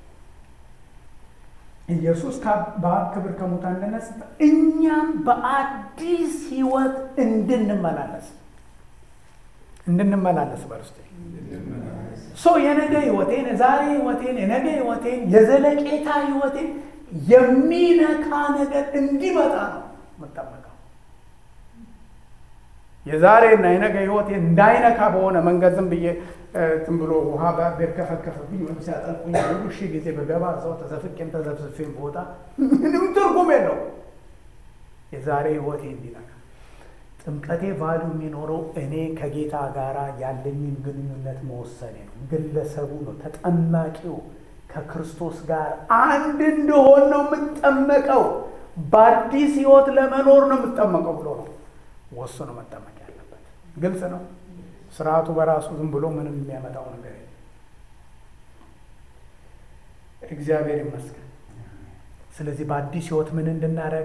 Speaker 1: ኢየሱስ በአብ ክብር ከሙታን እንደተነሳ እኛም በአዲስ ሕይወት እንድንመላለስ እንድንመላለስ በርስቴ ሰው የነገ ሕይወቴን የዛሬ ሕይወቴን የነገ ሕይወቴን የዘለቄታ ሕይወቴን የሚነካ ነገር እንዲመጣ ነው መጠመቀው። የዛሬና የነገ ሕይወቴን እንዳይነካ በሆነ መንገድ ዝም ብዬ ዝም ብሎ ውሃ ቢርከፈከፍብኝ ወይም ሲያጠልቁኝ ሁሉ ሺህ ጊዜ በገባ እዛው ተዘፍቄም ተዘፍዝፌም ቦታ ምንም ትርጉም የለው። የዛሬ ሕይወቴ እንዲነካ ጥምቀቴ ቫሉ የሚኖረው እኔ ከጌታ ጋር ያለኝን ግንኙነት መወሰኔ ነው። ግለሰቡ ነው ተጠማቂው ከክርስቶስ ጋር አንድ እንደሆን ነው የምጠመቀው። በአዲስ ሕይወት ለመኖር ነው የምጠመቀው ብሎ ነው ወስኖ መጠመቅ ያለበት። ግልጽ ነው። ስርዓቱ በራሱ ዝም ብሎ ምንም የሚያመጣው ነገር የለም። እግዚአብሔር ይመስገን። ስለዚህ በአዲስ ሕይወት ምን እንድናደርግ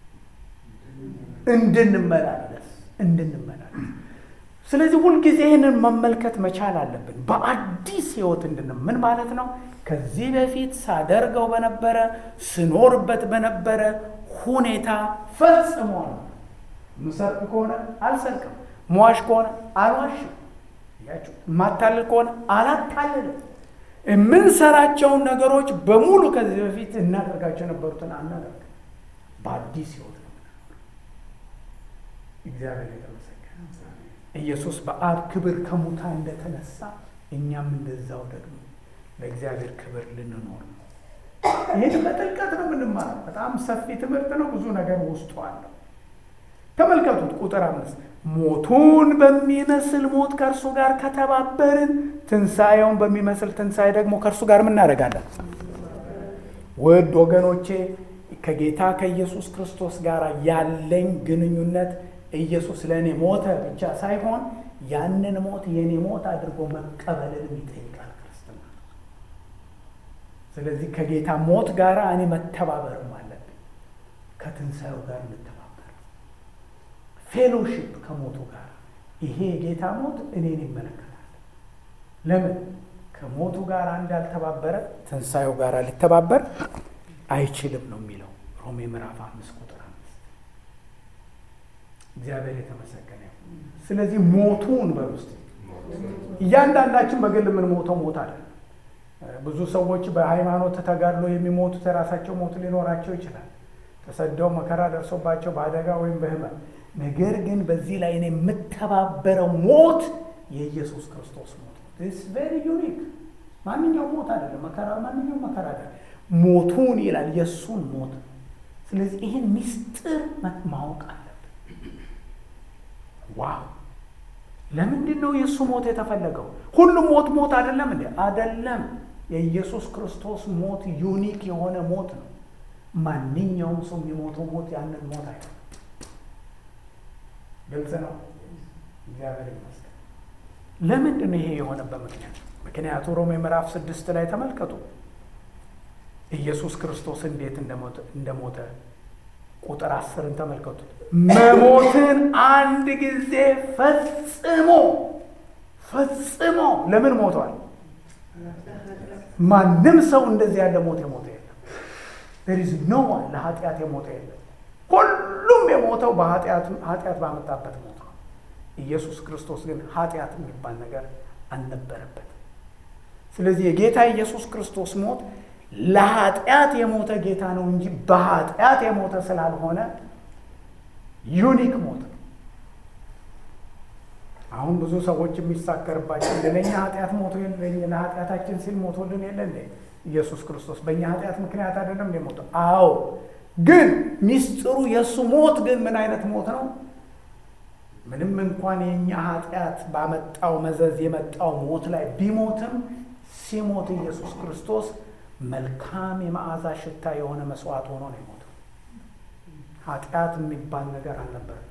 Speaker 1: እንድንመላለስ እንድንመላለስ ስለዚህ ሁልጊዜ ይህንን መመልከት መቻል አለብን። በአዲስ ሕይወት እንድንም ምን ማለት ነው? ከዚህ በፊት ሳደርገው በነበረ ስኖርበት በነበረ ሁኔታ ፈጽሞ ነው። ምሰርቅ ከሆነ አልሰርቅም፣ መዋሽ ከሆነ አልዋሽም፣ ያችሁ ማታለል ከሆነ አላታለልም። የምንሰራቸውን ነገሮች በሙሉ ከዚህ በፊት እናደርጋቸው የነበሩትን አናደርግ። በአዲስ ሕይወት ነው። እግዚአብሔር የተመሰገነ። ኢየሱስ በአብ ክብር ከሙታን እንደተነሳ እኛም እንደዛው ደግሞ ለእግዚአብሔር ክብር ልንኖር ነው። ይህን በጥልቀት ነው የምንማረው። በጣም ሰፊ ትምህርት ነው። ብዙ ነገር ውስጡ አለው። ተመልከቱት ቁጥር አምስት ሞቱን በሚመስል ሞት ከእርሱ ጋር ከተባበርን ትንሣኤውን በሚመስል ትንሣኤ ደግሞ ከእርሱ ጋር ምን እናደርጋለን? ውድ ወገኖቼ ከጌታ ከኢየሱስ ክርስቶስ ጋር ያለኝ ግንኙነት ኢየሱስ ለእኔ ሞተ ብቻ ሳይሆን ያንን ሞት የእኔ ሞት አድርጎ መቀበልን ይጠይቃል ክርስትና። ስለዚህ ከጌታ ሞት ጋር እኔ መተባበርም አለብኝ። ከትንሣኤው ጋር እንተባበር፣ ፌሎሺፕ ከሞቱ ጋር። ይሄ የጌታ ሞት እኔን ይመለከታል። ለምን? ከሞቱ ጋር እንዳልተባበረ ትንሣኤው ጋር ሊተባበር አይችልም ነው የሚለው ሮሜ ምዕራፍ አምስት ቁጥር አምስት። እግዚአብሔር የተመሰገነ። ስለዚህ ሞቱን በውስጥ እያንዳንዳችን በግል ምን ሞተው ሞት አለ። ብዙ ሰዎች በሃይማኖት ተጋድሎ የሚሞቱት የራሳቸው ሞት ሊኖራቸው ይችላል። ተሰደው መከራ ደርሶባቸው በአደጋ ወይም በህመም ነገር ግን በዚህ ላይ እኔ የምተባበረው ሞት የኢየሱስ ክርስቶስ ሞት ነው። this very unique ማንኛውም ሞት አይደለም፣ መከራ ማንኛውም መከራ አይደለም። ሞቱን ይላል የእሱን ሞት። ስለዚህ ይህን ምስጢር ማወቅ አለብን። ዋው! ለምንድን ነው የእሱ ሞት የተፈለገው? ሁሉም ሞት ሞት አይደለም እንዴ? አይደለም። የኢየሱስ ክርስቶስ ሞት ዩኒክ የሆነ ሞት ነው። ማንኛውም ሰው የሚሞተው ሞት ያንን ሞት አይደለም። ግልጽ ነው። እግዚአብሔር ይመስገን። ለምንድን ነው ይሄ የሆነበት ምክንያት? ምክንያቱ ሮሜ ምዕራፍ ስድስት ላይ ተመልከቱ። ኢየሱስ ክርስቶስ እንዴት እንደሞተ እንደሞተ ቁጥር አስርን ተመልከቱ። መሞትን አንድ ጊዜ ፈጽሞ ፈጽሞ ለምን ሞቷል? ማንም ሰው እንደዚህ ያለ ሞት የሞተ የለም። there is no one ለኃጢአት የሞተ የለም። ሁሉም የሞተው በኃጢአት ኃጢአት ባመጣበት ሞት ነው። ኢየሱስ ክርስቶስ ግን ኃጢአት የሚባል ነገር አልነበረበትም። ስለዚህ የጌታ ኢየሱስ ክርስቶስ ሞት ለኃጢአት የሞተ ጌታ ነው እንጂ በኃጢአት የሞተ ስላልሆነ ዩኒክ ሞት ነው። አሁን ብዙ ሰዎች የሚሳከርባቸው ለኛ ኃጢአት ሞቶ ለኃጢአታችን ሲል ሞቶልን የለ እንዴ? ኢየሱስ ክርስቶስ በእኛ ኃጢአት ምክንያት አይደለም የሞተው? አዎ። ግን ሚስጥሩ የእሱ ሞት ግን ምን አይነት ሞት ነው? ምንም እንኳን የእኛ ኃጢአት ባመጣው መዘዝ የመጣው ሞት ላይ ቢሞትም ሲሞት ኢየሱስ ክርስቶስ መልካም የመዓዛ ሽታ የሆነ መስዋዕት ሆኖ ነው የሞተው። ኃጢአት የሚባል ነገር አልነበረበት።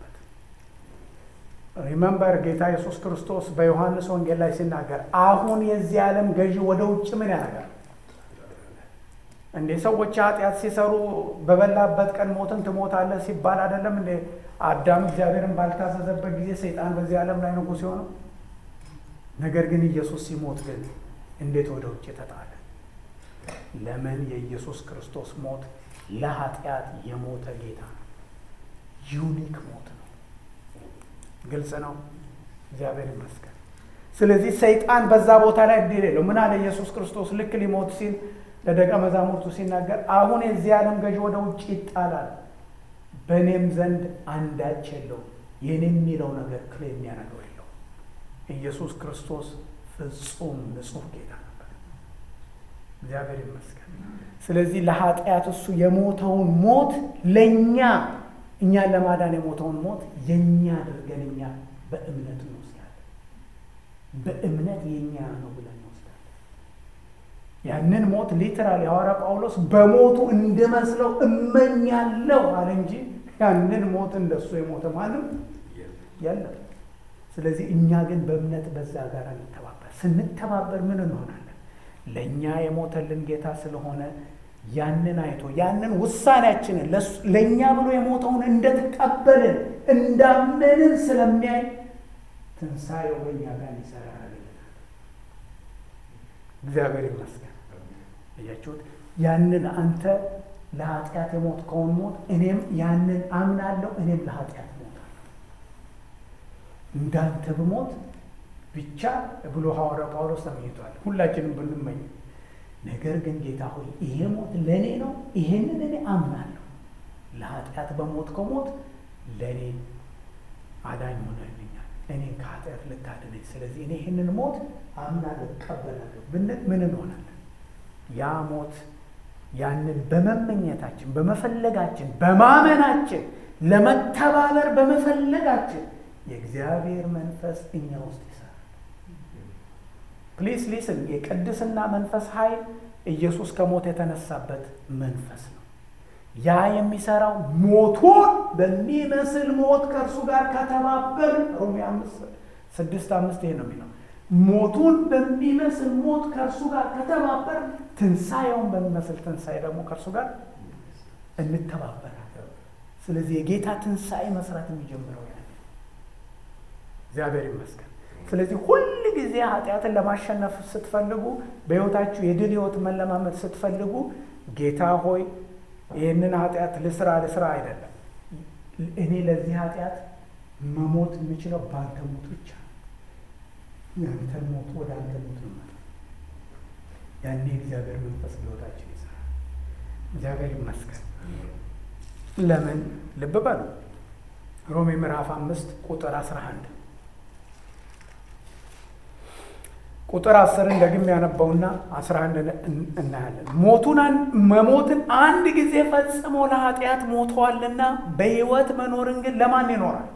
Speaker 1: ሪመምበር ጌታ ኢየሱስ ክርስቶስ በዮሐንስ ወንጌል ላይ ሲናገር አሁን የዚህ ዓለም ገዢ ወደ ውጭ ምን ያደርጋል እንዴ? ሰዎች ኃጢአት ሲሰሩ በበላበት ቀን ሞትን ትሞታለህ ሲባል አይደለም እንዴ? አዳም እግዚአብሔርን ባልታዘዘበት ጊዜ ሰይጣን በዚህ ዓለም ላይ ንጉሥ የሆነው። ነገር ግን ኢየሱስ ሲሞት ግን እንዴት ወደ ውጭ ተጣለ? ለምን? የኢየሱስ ክርስቶስ ሞት ለኃጢአት የሞተ ጌታ ነው። ዩኒክ ሞት ነው። ግልጽ ነው። እግዚአብሔር ይመስገን። ስለዚህ ሰይጣን በዛ ቦታ ላይ እድል የለው። ምን አለ ኢየሱስ ክርስቶስ ልክ ሊሞት ሲል ለደቀ መዛሙርቱ ሲናገር አሁን የዚህ ዓለም ገዢ ወደ ውጭ ይጣላል፣ በእኔም ዘንድ አንዳች የለው። የኔ የሚለው ነገር ክሌ የሚያደርገው የለው። ኢየሱስ ክርስቶስ ፍጹም ንጹሕ ጌታ ነበር። እግዚአብሔር ይመስገን። ስለዚህ ለኃጢአት እሱ የሞተውን ሞት ለእኛ እኛን ለማዳን የሞተውን ሞት የኛ አድርገን እኛ በእምነት እንወስዳለን። በእምነት የኛ ነው ብለን እንወስዳለን። ያንን ሞት ሊትራሊ ሐዋርያ ጳውሎስ በሞቱ እንድመስለው እመኛለሁ አለ እንጂ ያንን ሞት እንደሱ የሞተ ማንም የለም። ስለዚህ እኛ ግን በእምነት በዛ ጋር እንተባበር። ስንተባበር ምን እንሆናለን? ለእኛ የሞተልን ጌታ ስለሆነ ያንን አይቶ ያንን ውሳኔያችንን ለእኛ ብሎ የሞተውን እንደተቀበልን እንዳመንን ስለሚያይ ትንሣኤው በእኛ ጋር ይሰራል። እግዚአብሔር ይመስገን። እያችሁት ያንን አንተ ለኃጢአት የሞትከውን ሞት እኔም ያንን አምናለሁ፣ እኔም ለኃጢአት ሞታለሁ እንዳንተ ብሞት ብቻ ብሎ ሐዋርያ ጳውሎስ ተመኝቷል። ሁላችንም ብንመኝ ነገር ግን ጌታ ሆይ ይሄ ሞት ለእኔ ነው፣ ይሄንን እኔ አምናለሁ። ለኃጢአት በሞትከው ሞት ለእኔ አዳኝ ሆነልኛል፣ እኔን ከኃጢአት ልታድነኝ። ስለዚህ እኔ ይህንን ሞት አምናለሁ፣ እቀበላለሁ ብንል ምን እንሆናለን? ያ ሞት ያንን በመመኘታችን በመፈለጋችን በማመናችን ለመተባበር በመፈለጋችን የእግዚአብሔር መንፈስ እኛ ውስጥ ይሰራል። ፕሊስ ሊስን የቅድስና መንፈስ ኃይል ኢየሱስ ከሞት የተነሳበት መንፈስ ነው። ያ የሚሰራው ሞቱን በሚመስል ሞት ከእርሱ ጋር ከተባበር ሮሜ አምስት ስድስት አምስት ይሄ ነው የሚለው። ሞቱን በሚመስል ሞት ከእርሱ ጋር ከተባበር ትንሣኤውን በሚመስል ትንሣኤ ደግሞ ከእርሱ ጋር እንተባበራለን። ስለዚህ የጌታ ትንሣኤ መስራት የሚጀምረው ያ እግዚአብሔር ይመስገን። ስለዚህ ሁል ጊዜ ኃጢአትን ለማሸነፍ ስትፈልጉ፣ በሕይወታችሁ የድል ሕይወት መለማመድ ስትፈልጉ ጌታ ሆይ ይህንን ኃጢአት ልስራ ልስራ አይደለም። እኔ ለዚህ ኃጢአት መሞት የምችለው በአንተ ሞት ብቻ ነው። ያንተን ሞት ወደ አንተ ሞት ነው ማለት ያኔ እግዚአብሔር መንፈስ ሕይወታችን ይሰራል። እግዚአብሔር ይመስገን። ለምን ልብ በሉ ሮሜ ምዕራፍ አምስት ቁጥር አስራ አንድ ቁጥር አስርን ደግም ያነበውና አስራ አንድ እናያለን። ሞቱን መሞትን አንድ ጊዜ ፈጽሞ ለኃጢአት ሞተዋልና በሕይወት መኖርን ግን ለማን ይኖራል?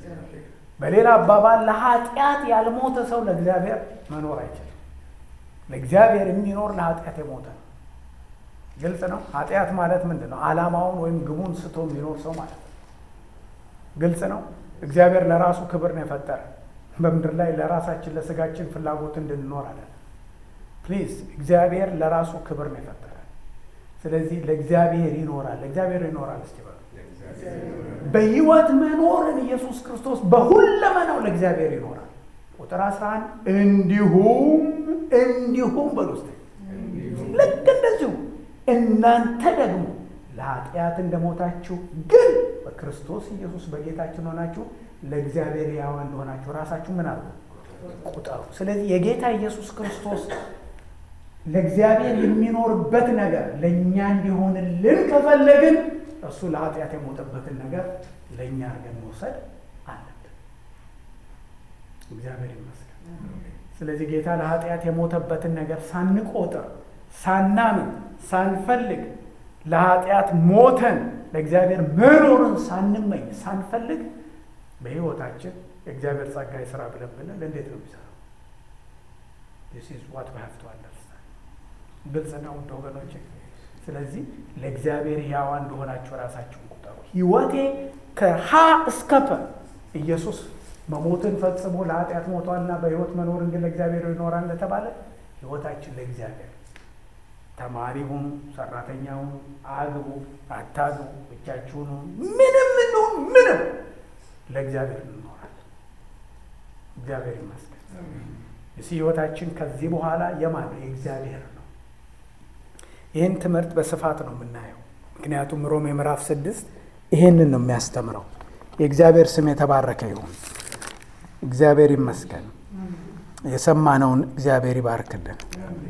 Speaker 1: በሌላ አባባል ለኃጢአት ያልሞተ ሰው ለእግዚአብሔር መኖር አይችልም። ለእግዚአብሔር የሚኖር ለኃጢአት የሞተ ነው። ግልጽ ነው። ኃጢአት ማለት ምንድን ነው? ዓላማውን ወይም ግቡን ስቶ የሚኖር ሰው ማለት ነው። ግልጽ ነው። እግዚአብሔር ለራሱ ክብር ነው የፈጠረ በምድር ላይ ለራሳችን ለስጋችን ፍላጎት እንድንኖር አለ። ፕሊዝ እግዚአብሔር ለራሱ ክብር ነው የፈጠረ። ስለዚህ ለእግዚአብሔር ይኖራል። ለእግዚአብሔር ይኖራል። እስቲ በሉ በሕይወት መኖርን ኢየሱስ ክርስቶስ በሁለመናው ለእግዚአብሔር ይኖራል። ቁጥር አስራ አንድ እንዲሁም እንዲሁም በሉ እስቲ ልክ እንደዚሁ እናንተ ደግሞ ለኃጢአት እንደሞታችሁ ግን በክርስቶስ ኢየሱስ በጌታችን ሆናችሁ ለእግዚአብሔር ሕያው እንደሆናችሁ ራሳችሁ ምን አሉ ቁጠሩ። ስለዚህ የጌታ ኢየሱስ ክርስቶስ ለእግዚአብሔር የሚኖርበት ነገር ለእኛ እንዲሆንልን ከፈለግን እሱ ለኃጢአት የሞተበትን ነገር ለእኛ አድርገን መውሰድ አለብን። እግዚአብሔር ይመስገን። ስለዚህ ጌታ ለኃጢአት የሞተበትን ነገር ሳንቆጥር፣ ሳናምን፣ ሳንፈልግ ለኃጢአት ሞተን ለእግዚአብሔር መኖርን ሳንመኝ ሳንፈልግ በሕይወታችን የእግዚአብሔር ጸጋ ይስራ ብለን ብንል እንዴት ነው የሚሰራው? this is what we have to understand። ግልጽ ነው ውድ ወገኖቼ። ስለዚህ ለእግዚአብሔር ሕያው እንደሆናችሁ ራሳችሁን ቁጠሩ። ሕይወቴ ከሀ እስከ ፐ ኢየሱስ መሞትን ፈጽሞ ለኃጢአት ሞቷልና በሕይወት መኖርን ግን ለእግዚአብሔር ይኖራል እንደተባለ ሕይወታችን ለእግዚአብሔር ተማሪ ሁኑ፣ ሰራተኛ ሁኑ፣ አግቡ፣ አታግቡ፣ ብቻችሁን ሁኑ፣ ምንም እንሁን ምንም ለእግዚአብሔር እንኖራለን። እግዚአብሔር ይመስገን። እዚህ ሕይወታችን ከዚህ በኋላ የማን ነው? የእግዚአብሔር ነው። ይህን ትምህርት በስፋት ነው የምናየው። ምክንያቱም ሮሜ ምዕራፍ ስድስት ይህንን ነው የሚያስተምረው። የእግዚአብሔር ስም የተባረከ ይሁን። እግዚአብሔር ይመስገን። የሰማነውን እግዚአብሔር ይባርክልን።